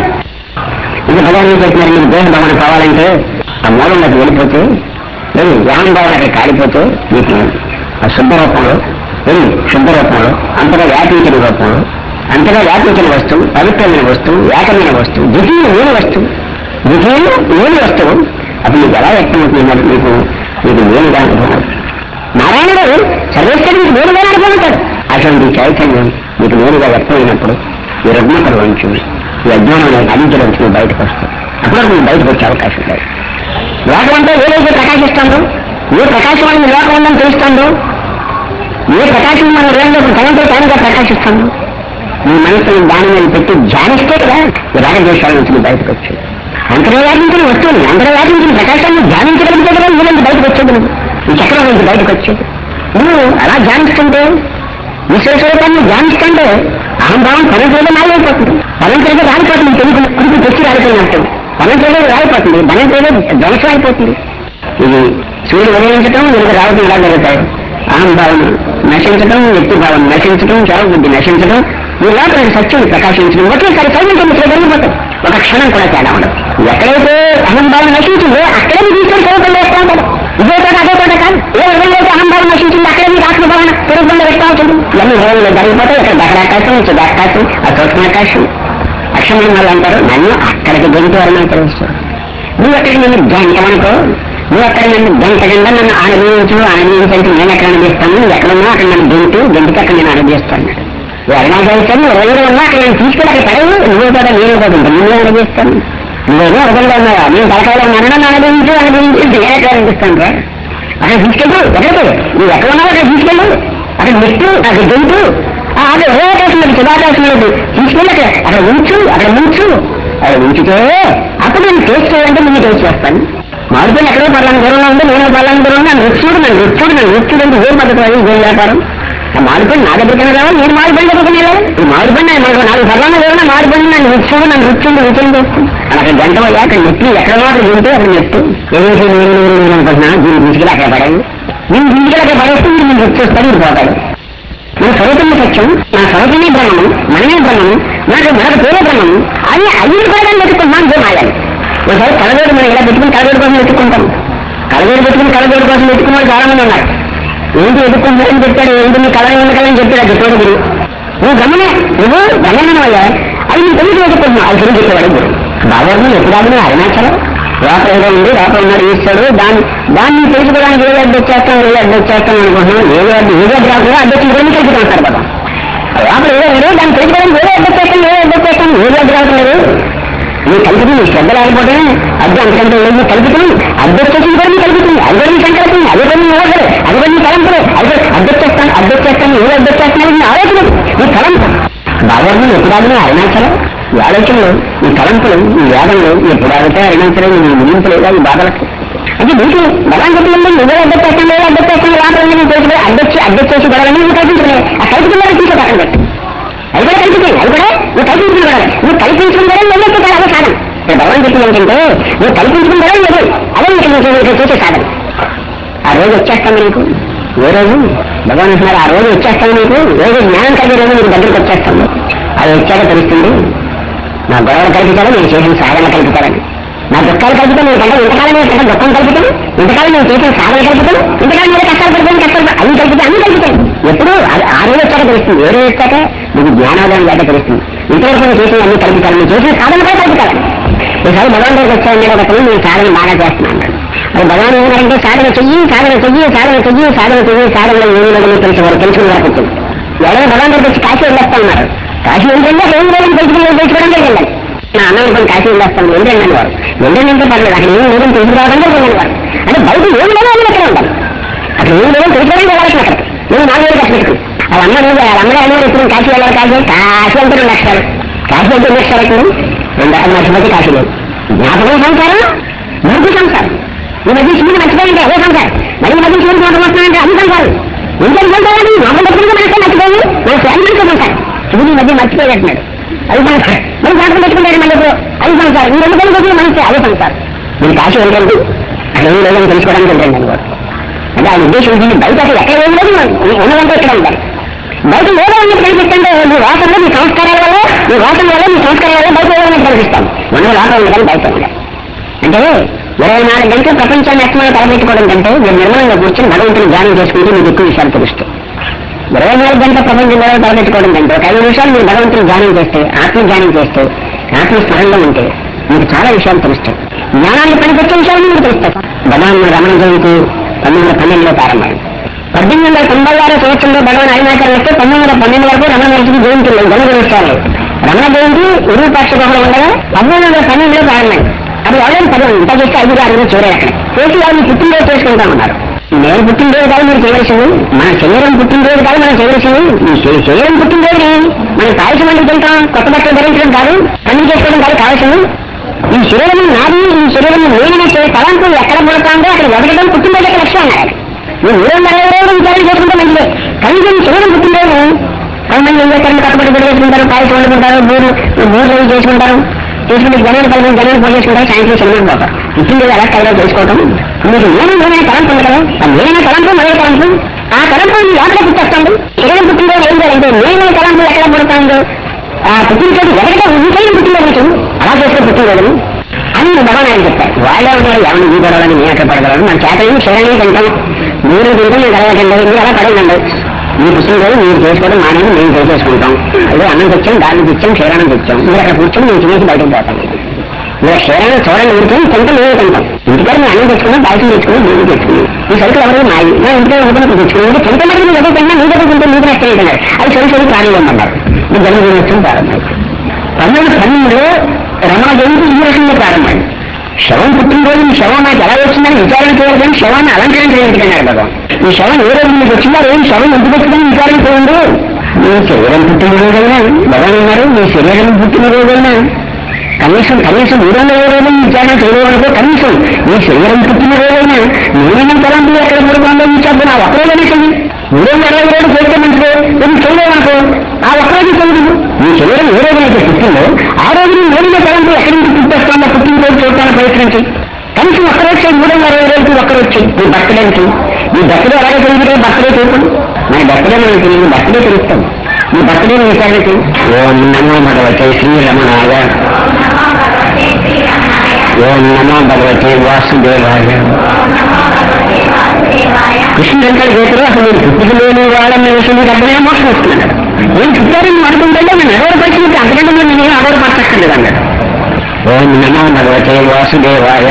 ఇది భగవాన్ ఏం చెప్తున్నారు, మీకు దేహ భావన కావాలంటే ఆ మూలంలోకి వెళ్ళిపోతే వెళ్ళి జ్ఞాన భావన అక్కడ కాలిపోతే మీకు ఆ శుద్ధ రూపంలో వెళ్ళి శుద్ధ రూపంలో అంతగా వ్యాపించిన రూపంలో అంతగా వ్యాపించిన వస్తువు, పవిత్రమైన వస్తువు, ఏకమైన వస్తువు, ద్వితీయ లేని వస్తువు, ద్వితీయ లేని వస్తువు అప్పుడు మీకు ఎలా వ్యక్తం అవుతుంది, మీకు మీకు లేనిగా అనుభవం. నారాయణుడు సర్వేశ్వరుడికి నేరుగా అనుభవించాడు, అటువంటి చైతన్యం మీకు నేరుగా వ్యక్తమైనప్పుడు ఈ రుగ్మతలు వంచుంది, ఈ అజ్ఞానం నదించడానికి మీరు బయటకు వస్తాయి, అప్పుడు మీరు బయటకు వచ్చే అవకాశం లేదు. లోకం అంటే ఏదైతే ప్రకాశిస్తుందో, ఏ ప్రకాశం అని లోకం ఉందని తెలుస్తుందో, ఏ ప్రకాశం మన హృదయంలో తనంతో తానుగా ప్రకాశిస్తుందో మీ మనసుని దాని మీద పెట్టి ధ్యానిస్తే కదా ఈ రాగద్వేషాల నుంచి మీరు బయటకు వచ్చేది. అంతర్వ్యాపించిన వస్తువుని అంతర్వ్యాపించిన ప్రకాశాన్ని ధ్యానించగలిగితే కదా ఈ నుంచి బయటకు వచ్చేది, నువ్వు ఈ చక్రం నుంచి బయటకు వచ్చేది. నువ్వు అలా ధ్యానిస్తుంటే విశ్వేశ్వరూపాన్ని ధ్యానిస్తుంటే అహంభావం పవిత్రంగా మారిపోతుంది, పవిత్రంగా రాలిపోతుంది, తెలుగు కుడికి తెచ్చి రాలిపోయినట్టు పనం చేయలేదు రాయిపోతుంది, ధనం చేయలేదు ధ్వంసం అయిపోతుంది. ఇది సూర్యుడు ఉదయించడం వెనుక రావడం ఎలా జరుగుతాయి? అహంభావం నశించడం, వ్యక్తి భావం నశించడం, చరబుద్ధి నశించడం, ఈ లోపల సత్యం ప్రకాశించడం ఒకేసారి సైలెంట్ జరిగిపోతాయి. ఒక క్షణం కూడా తేడా ఉండదు. ఎక్కడైతే అహంభావం నశించిందో అక్కడే మీ తీసుకొని స్వరూపంలో వేస్తూ ఉంటారు. ఇదే తోట అదే తోట కాదు. ఏ విధంగా అయితే అహంభావం నశించిందో అక్కడే మీకు ఆత్మభావన స్వరూపంలో వేస్తూ ఉంటుంది. ఇవన్నీ హృదయంలో జరిగిపోతాయి. ఇక్కడ దహరాకాశం, చిదాకాశం, అసూక్ష్మాకాశం, అక్షమం వాళ్ళు అంటారు. నన్ను అక్కడికి గంటి వరమని తెలుస్తారు. నువ్వు అక్కడికి నన్ను గంటమనుకో, నువ్వు అక్కడ నన్ను గంటగంగా నన్ను అనుభవించు, అనుభవించంటే నేను ఎక్కడ అనుభవిస్తాను, నువ్వు ఎక్కడున్నా అక్కడ నన్ను గంటు గంటికి అక్కడ నేను అనుభవిస్తాను. అరుణాచలం రోజులు ఉన్నా అక్కడ నేను తీసుకెళ్ళి అక్కడ పడవు, నువ్వు కూడా నేను పోతుంటాను, నువ్వే అనుభవిస్తాను. నువ్వేమో అర్థంగా ఉన్నావా, నేను తలకాయలో ఉన్నాను, నన్ను అనుభవించు అనుభవించి నేను ఎక్కడ అనిపిస్తాను రా. అక్కడ తీసుకెళ్ళు, ఎక్కడికి నువ్వు ఎక్కడ ఉన్నావు అక్కడ తీసుకెళ్ళు, అక్కడ నెట్టు అక్కడ గంటు, అక్కడ హృదయాకాశం లేదు, చిదాకాశం లేదు, తీసుకెళ్ళి అక్కడ అక్కడ ఉంచు, అక్కడ ఉంచు. అక్కడ ఉంచితే అప్పుడు నేను టేస్ట్ చేయాలంటే నేను టేస్ట్ చేస్తాను. మాడిపోయి ఎక్కడో పర్లాంటి దూరంలో ఉంటే నేను పర్లాంటి దూరంలో నన్ను రుచుడు నన్ను రుచుడు నన్ను రుచుడు అంటే ఏం పద్ధతి అది ఏం వ్యాపారం? మాడిపోయి నా దగ్గరికైనా రావాలి, నేను మాడిపోయి దగ్గరికి వెళ్ళాలి. ఈ మాడిపోయి మనకు నాలుగు పర్లాంటి దూరంలో మాడిపోయి నన్ను రుచుడు నన్ను రుచుడు రుచులు చేస్తుంది. అక్కడ గంట పోయా అక్కడ నెట్టు ఎక్కడ మాత్రం తింటే అక్కడ నెట్టు ఏదైతే నేను నేను అనుకుంటున్నా దీన్ని తీసుకెళ్ళి అక్కడ పడాలి. నేను తీసుకెళ్ళి అక్కడ పడేస్తే నేను రుచి వస్తాను, ఇది పోతాడు. మన స్వరూపంలో సత్యం, నా స్వరూపమే బ్రహ్మము, మనమే బ్రహ్మము, నాకు మనకు పేరే బ్రహ్మము. అది అయ్యి కూడా వెతుకుంటున్నాను ఇదే మాయాలి. ఒకసారి కలగోడు మనం ఇలా పెట్టుకుని కలగోడు కోసం వెతుక్కుంటాం. కలగోడు పెట్టుకుని కలగోడు కోసం వెతుకున్న వాళ్ళు చాలా మంది ఉన్నారు. ఏంటి ఎదుర్కొంటారని చెప్పాడు, ఏంటి నీ కళ ఎందుకలని చెప్పాడు అది చెప్పాడు గురు. నువ్వు బ్రహ్మనే, నువ్వు బ్రహ్మణం అయ్యా, అది నీ తెలిసి వెతుకుంటున్నావు, అది తెలిసి చెప్పేవాడు గురు. బాబాను ఎప్పుడాదిని అరుణాచలం లోపల ఏదో ఉంది, లోపల ఉన్నాడు ఈశ్వరుడు. దాన్ని దాన్ని తెలుసుకోవడానికి ఏదో అడ్డు వచ్చేస్తాం, ఏదో అడ్డు వచ్చేస్తాం అనుకుంటున్నాం. ఏదో అడ్డు ఏదో అడ్డు రాకుండా అడ్డు వచ్చి రెండు కలిపి ఉంటారు బాబా. లోపల ఏదో లేదు, దాన్ని తెలుసుకోవడానికి ఏదో అడ్డు వచ్చేస్తాం, ఏదో అడ్డు వచ్చేస్తాం, ఏదో అడ్డు రావట్లేదు. నువ్వు కలుపుతుంది, నీ శ్రద్ధ లేకపోతే అడ్డు అంతకంటే లేదు కలుపుతుంది. అడ్డు వచ్చేసి కూడా నీ కలుపుతుంది, అది కూడా నీ సంకల్పం, అది కూడా నీ యోగలు, అది కూడా నీ తలంపులు. అది కూడా అడ్డు వచ్చేస్తాను అడ్డు వచ్చేస్తాను ఏదో అడ్డు వచ్చేస్తాను నీ ఆలోచన, నీ తలంపు. బాబాను ఎప్పుడాదిని అరుణాచలం ఈ ఆలోచనలు, ఈ తలంపులు, ఈ వేదంలో ఎప్పుడు ఆగితే అరుణాచలం నీ ముగింపు లేదా ఈ బాధలకు. అంటే నీకు బలం చెప్పలేదు, నువ్వే అడ్డొచ్చేస్తాను లేదా అడ్డొచ్చేస్తాను లోపల నేను తెలుసుకుని అడ్డొచ్చి అడ్డొచ్చేసి గొడవని నువ్వు కల్పించుకునే ఆ కల్పించుకునే తీసే పక్కన పెట్టు. అది కూడా కల్పించాలి, అది కూడా నువ్వు కల్పించుకుని గొడవ, నువ్వు కల్పించుకుని గొడవ ఎదుర్కొంటావు, అదే సాధన. భగవాన్ చెప్పింది ఏంటంటే నువ్వు కల్పించుకుని గొడవ లేదు, అదే నీకు చేసే సాధన. ఆ రోజు వచ్చేస్తాను నీకు, ఏ రోజు భగవాన్ అంటున్నారు ఆ రోజు వచ్చేస్తాను నీకు, ఏ రోజు జ్ఞానం కలిగే రోజు నీకు దగ్గరికి వచ్చేస్తాను. అది వచ్చాక తెలుస్తుంది నా గొడవలు కల్పించాలి, నేను చేసిన సాధన కల్పించాలని. నా దుఃఖాలు కల్పితాను, నేను కంటే ఇంతకాలం కంటే దుఃఖం కల్పితాను, ఇంతకాలం నేను చేసిన సాధన కల్పితాను, ఇంతకాలం నేను కష్టాలు పడిపోయిన కష్టాలు అన్ని కల్పితే అన్ని కల్పితాను. ఎప్పుడు ఆ రోజు వచ్చాక తెలుస్తుంది, ఏ రోజు వచ్చాక నీకు జ్ఞానోదయం దాకా తెలుస్తుంది. ఇంతవరకు నేను చేసిన అన్ని కల్పితాను, నేను చేసిన సాధన కూడా కల్పితాను. ఈసారి భగవాన్ దగ్గరికి వచ్చాను, నేను ఒకటి నేను సాధన బాగా చేస్తున్నాను. అది భగవాన్ ఏమన్నారంటే సాధన చెయ్యి సాధన చెయ్యి సాధన చెయ్యి సాధన చెయ్యి సాధనలో ఏమి లేదని తెలిసేవారు, తెలుసుకుని వరకు వచ్చింది. ఎవరైనా భగవాన్ దగ్గరికి వచ్చి కాశీ వెళ్ళేస్తా ఉన్నారు. కాశీ ఏంటంటే ఏం లేదని తెలుసుకుని తెలుసుకోవడం వెళ్ళాలి. నా అన్నని కొన్ని కాశీ వెళ్ళేస్తాను, వెళ్ళండి వారు వెళ్ళండి పర్లేదు, అక్కడ ఏం లేదని తెలుసుకురావడం వెళ్ళండి వారు. అంటే బయట ఏం లేదో అని ఎక్కడ ఉంటాను, అక్కడ ఏం లేదని తెలుసుకోవడం వెళ్ళాల్సిన అక్కడ నేను నాలుగు వేలు ఖర్చు పెట్టుకుని వాళ్ళ అమ్మ రోజు వాళ్ళ అమ్మగా అన్న ఇప్పుడు కాశీ వెళ్ళాలి. కాశీ కాశీ అంటే రెండు లక్షలు, కాశీ అంటే ఎన్ని లక్షలు అవుతుంది, రెండు అరవై లక్షల మధ్య కాశీ లేదు. జ్ఞాపకం సంసారం మూర్తి సంసారం. ఈ మధ్య శివుడు మర్చిపోయింటే అదే సంసారం, మరి మధ్య శివుడు మాట వస్తున్నాయంటే అది సంసారం. ఇంకేం సంసారాన్ని మామూలు పెట్టుకుంటే మనకే మర్చిపోయి మన ఫ్యామిలీ సంసారం. శివుడు ఈ మధ్య మర్చిపోయేటట్టున్నాడు, అది సంసారం. మరి జ్ఞాపకం పెట్టుకుంటాడు మళ్ళీ ఇప్పుడు అది సంసారం. ఈ రెండు కలిసి మనకి అదే సంసారం. మీరు కాశీ వెళ్ళండి, అక్కడ ఏం లేదని తెలుసుకోవడానికి వెళ్ళండి అని కూడా. అంటే ఆ ఉద్దేశం ఉంటుంది, బయట అసలు ఎక్కడ ఏం లేదు, ఉన్నదంటే ఇక్కడ ఉంటారు. బయట ఏదో ఉన్నట్టు కనిపిస్తుంటే మీ వాసనలో మీ సంస్కారాల వల్ల మీ వాసన వల్ల మీ సంస్కారాల వల్ల బయట ఏదో ఉన్నట్టు కనిపిస్తాం. ఉన్న లోపల ఉండదని బయట ఉండాలి. అంటే ఇరవై నాలుగు గంటలు ప్రపంచాన్ని అర్థమైన తలపెట్టుకోవడం కంటే మీరు నిర్మలంగా కూర్చొని భగవంతుని ధ్యానం చేసుకుంటే మీకు ఎక్కువ విషయాలు తెలుస్తాయి. ఇరవై నాలుగు గంటల ప్రపంచంలో తలపెట్టుకోవడం కంటే ఒక ఐదు నిమిషాలు మీరు భగవంతుని ధ్యానం చేస్తే, ఆత్మ ధ్యానం చేస్తే, ఆత్మ స్మరణలో ఉంటే మీకు చాలా విషయాలు తెలుస్తాయి. జ్ఞానాన్ని పనికొచ్చే విషయాలు మీకు తెలుస్తాయి. భగవాన్ రమణ జయంతి పంతొమ్మిది వందల పన్నెండులో ప్రారంభమైంది. పద్దెనిమిది వందల తొంభై ఆరు సంవత్సరంలో భగవాన్ అరుణాచలం వస్తే పంతొమ్మిది వందల పన్నెండు వరకు రమణ మహర్షికి జయంతి లేదు, జన్మదినోత్సవాలు. రమణ జయంతి విరూపాక్ష గుహలో ఉండగా పంతొమ్మిది వందల పన్నెండులో ప్రారంభమైంది. అది ఎవరైనా పదవి ఇంత చేస్తే ఐదు ఆరు చేరారు. అక్కడ చేసి వాళ్ళు పుట్టినరోజు చేసుకుంటా ఉన్నారు. నేను పుట్టినరోజు కాదు మీరు చేయవలసింది, మన శరీరం పుట్టినరోజు కాదు మనం చేయవలసింది. ఈ శరీరం పుట్టినరోజుని మనం పాయసం వండుకు తింటాం, కొత్త బట్టలు ధరించడం కాదు, పని చేసుకోవడం కాదు కావాల్సింది. ఈ శరీరం నాది, ఈ శరీరం నేననే తలంపు ఎక్కడ పుడతాందో అక్కడ వెతకడం పుట్టినరోజు యొక్క లక్ష్యం అన్నారు. మీరు మూడు వందల అరవై రోజులు విచారణ చేసుకుంటే మంచిదే, కనీసం శరీరం పుట్టినరోజు కొంతమంది ఏం చేస్తారని కట్టుబడి పెట్టి చేసుకుంటారు, పాయసం వండుకుంటారు, మూడు మూడు రోజులు చేసుకుంటారు. చేసుకుంటే జనాలు కలిపి జనాలు ఫోన్ చేసుకుంటారు, సాయంత్రం సినిమాకి పోతారు. పుట్టినరోజు ఎలా కలగా చేసుకోవటం మీకు నేను నేనైనా తలంపు ఉంది కదా, ఆ నేనైనా తలంపు మొదటి తలంపు, ఆ తలంపు ఎక్కడ పుట్టేస్తాడు. శరీరం పుట్టినరోజు ఏం చేయాలంటే నేనైనా తలంపు ఎక్కడ పుడతాడు, ఆ పుట్టినరోజు ఎవరికైనా ఇంకైనా పుట్టినరోజు అలా చేస్తే పుట్టినరోజు అని భగవాన్ ఆయన చెప్తారు. వాళ్ళే ఉన్నారు ఎవరిని ఈ గొడవలని నేను ఎక్కడ పడగలను, మన చేతని శరీరం తింటాం, మీరు తింటాం, నేను కలగటండి, మీరు అలా పడేయండి. మీ పుస్తకం మీరు చేసుకోవడం మానేది మేము చేసేసుకుంటాం. అదే అన్నం తెచ్చాం, దాన్ని తెచ్చాం, క్షీరాన్ని తెచ్చాం, మీరు అక్కడ కూర్చొని మేము తినేసి బయటకు పోతాం. మీరు క్షీరాన్ని చూడండి ఊరికే తింటాం, మేమే తింటాం. ఇంటికాడ మేము అన్నం తెచ్చుకున్నాం, పాయసం తెచ్చుకున్నాం, మేము తెచ్చుకున్నాం. ఈ సరుకులు ఎవరు మాది, మా ఇంట్లో ఒకటి తెచ్చుకున్నాం. తింటే మరి మీరు ఎదురు తిన్నా మీరు తింటే మీకు నష్టం అవుతున్నారు. అది సరి సరి ప్రాణివ్వమన్నారు. మీరు జన్మదినోత్సవం ప్రారంభం పన్నెండు పన్నెండులో రమణ జయంతి ఈ రకంగా ప్రారంభమైంది. శవం పుట్టినరోజు ఈ శవం నాకు ఎలా వచ్చిందని విచారణ చేయాలి కానీ శవాన్ని అలంకరించలేదుకున్నారు కదా. ఈ శవం ఏ రోజు మీకు వచ్చిందా, ఏం శవం ఎందుకు వచ్చిందని విచారణ చేయండి. మీ శరీరం పుట్టినరోజైనా భగవాన్ ఉన్నారు, మీ శరీరం పుట్టినరోజైనా కనీసం కనీసం మూడు వందల రోజులు విచారణ చేయలేవనుకో, కనీసం మీ శరీరం పుట్టినరోజైనా నేనైనా తలంపు ఎక్కడ పుడుతుందో విచారణ ఆ ఒక్కరోజైనా చెయ్యి. మూడు వందల అరవై రోజులు చేస్తే మంచిదే, ఏమి చేయలేవనుకో ఆ ఒక్కరోజు చెయ్యి. మీ శరీరం ఏ రోజునైతే పుట్టిందో ఆ రోజు ఏదైనా తలంపు ఎక్కడి నుంచి పుట్టేస్తుందో పుట్టినరోజు చూడటానికి ప్రయత్నించి కనీసం ఒక్కరోజు చేయి. మూడు వందల అరవై రోజులకి ఒక్కరోజు చెయ్యి. మీ బర్త్డేకి మీ బర్త్డే అలాగే తెలియదు, బర్త్డే చేయకుండా మన బర్త్డే మనకి తెలియదు, బర్త్డే తెలుస్తాం. మీ బర్త్డే విచారణ చెయ్యి. ఓం నమో భగవతే శ్రీరమణాయ, ఓం నమో భగవతే వాసుదేవాయ. కృష్ణుడు అంటాడు గీతలో, అసలు నేను పుట్టుకు లేని వాళ్ళని విషయం మీకు అర్థమైనా మోసం వస్తున్నాడు. నేను పుట్టారని అనుకుంటే నేను ఎవరు పరిస్థితి అంతకంటే నేను ఎవరు పట్టక్కర్లేదు అన్నాడు. ఓం నమో భగవతే వాసుదేవాయ.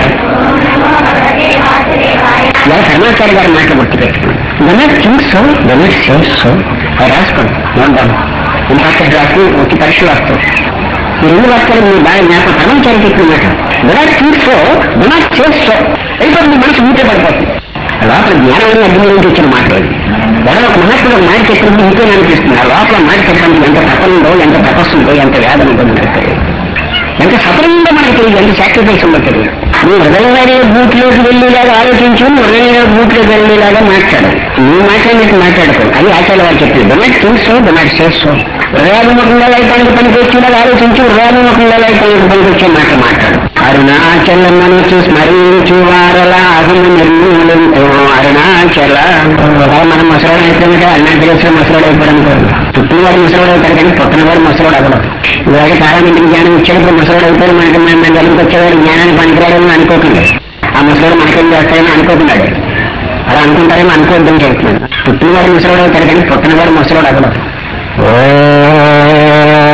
ఇలా కర్మాచారి గారి మాటలు గుర్తు పెట్టుకున్నాను. Don't think so, don't save so. అది రాసుకోండి, నోడ్దాం. ఇంపాక్ట్ రాసి వచ్చి పరీక్షలు వస్తాం. ఈ రెండు వాక్యాలు మీ బాగా జ్ఞాపకం. కర్మాచారి చెప్పిన మాట don't think so, don't save so. అయిపోతే మీ మనసు ఊటే పడిపోతుంది. లోపల జ్ఞానాన్ని అగ్ని నుంచి వచ్చిన మాట లేదు. ఎవరో ఒక మహత్తులో మాట చెప్పినప్పుడు ఇంకే అనిపిస్తుంది. ఆ లోపల మాట చెప్పడానికి ఎంత తపనుందో, ఎంత తపస్సుందో, ఎంత వేదన ఉందో మనకు తెలియదు, ఎంత సఫరం ఉందో మనకు తెలియదు, ఎంత సాక్రిఫైస్ ఉందో తెలియదు. నీ హృదయవాడి బూట్లోకి వెళ్ళేలాగా ఆలోచించు, హృదయ బూట్లోకి వెళ్ళేలాగా మాట్లాడు. నువ్వు మాట్లాడినట్టు మాట్లాడుకో. అది ఆచార్య వారు చెప్పింది. Don't think so, don't save so. హృదయాభిముఖంగా లైతానికి పనికొచ్చేలాగా ఆలోచించు, హృదయాభిముఖంగా లైతానికి పనికొచ్చే మాట మాట్లాడు. అరుణాచల మనసు స్మరించు వారలా అహము నిర్మూలించు అరుణాచల. మనం ముసలాడు అయిపోయినట్టే అరుణాచలేశ్వరం ముసలాడు అయిపోవడానికి పుట్టినవాడు ముసలాడు అవుతాడు కానీ పుట్టినవాడు ముసలాడు అవ్వడం. ఇలాగే చాలా మందికి జ్ఞానం ఇచ్చేటప్పుడు ముసలాడు అయిపోయి మనకి మన దగ్గరికి వచ్చేవాడు జ్ఞానాన్ని పనికిరాడని అనుకోకుండా, ఆ ముసలాడు మనకేం చేస్తాడని అనుకోకున్నాడు. అలా అనుకుంటారేమో అనుకోవద్దని చెప్తున్నాడు. పుట్టినవాడు ముసలాడు అవుతాడు కానీ పుట్టినవాడు ముసలాడు అవ్వడం. ఓ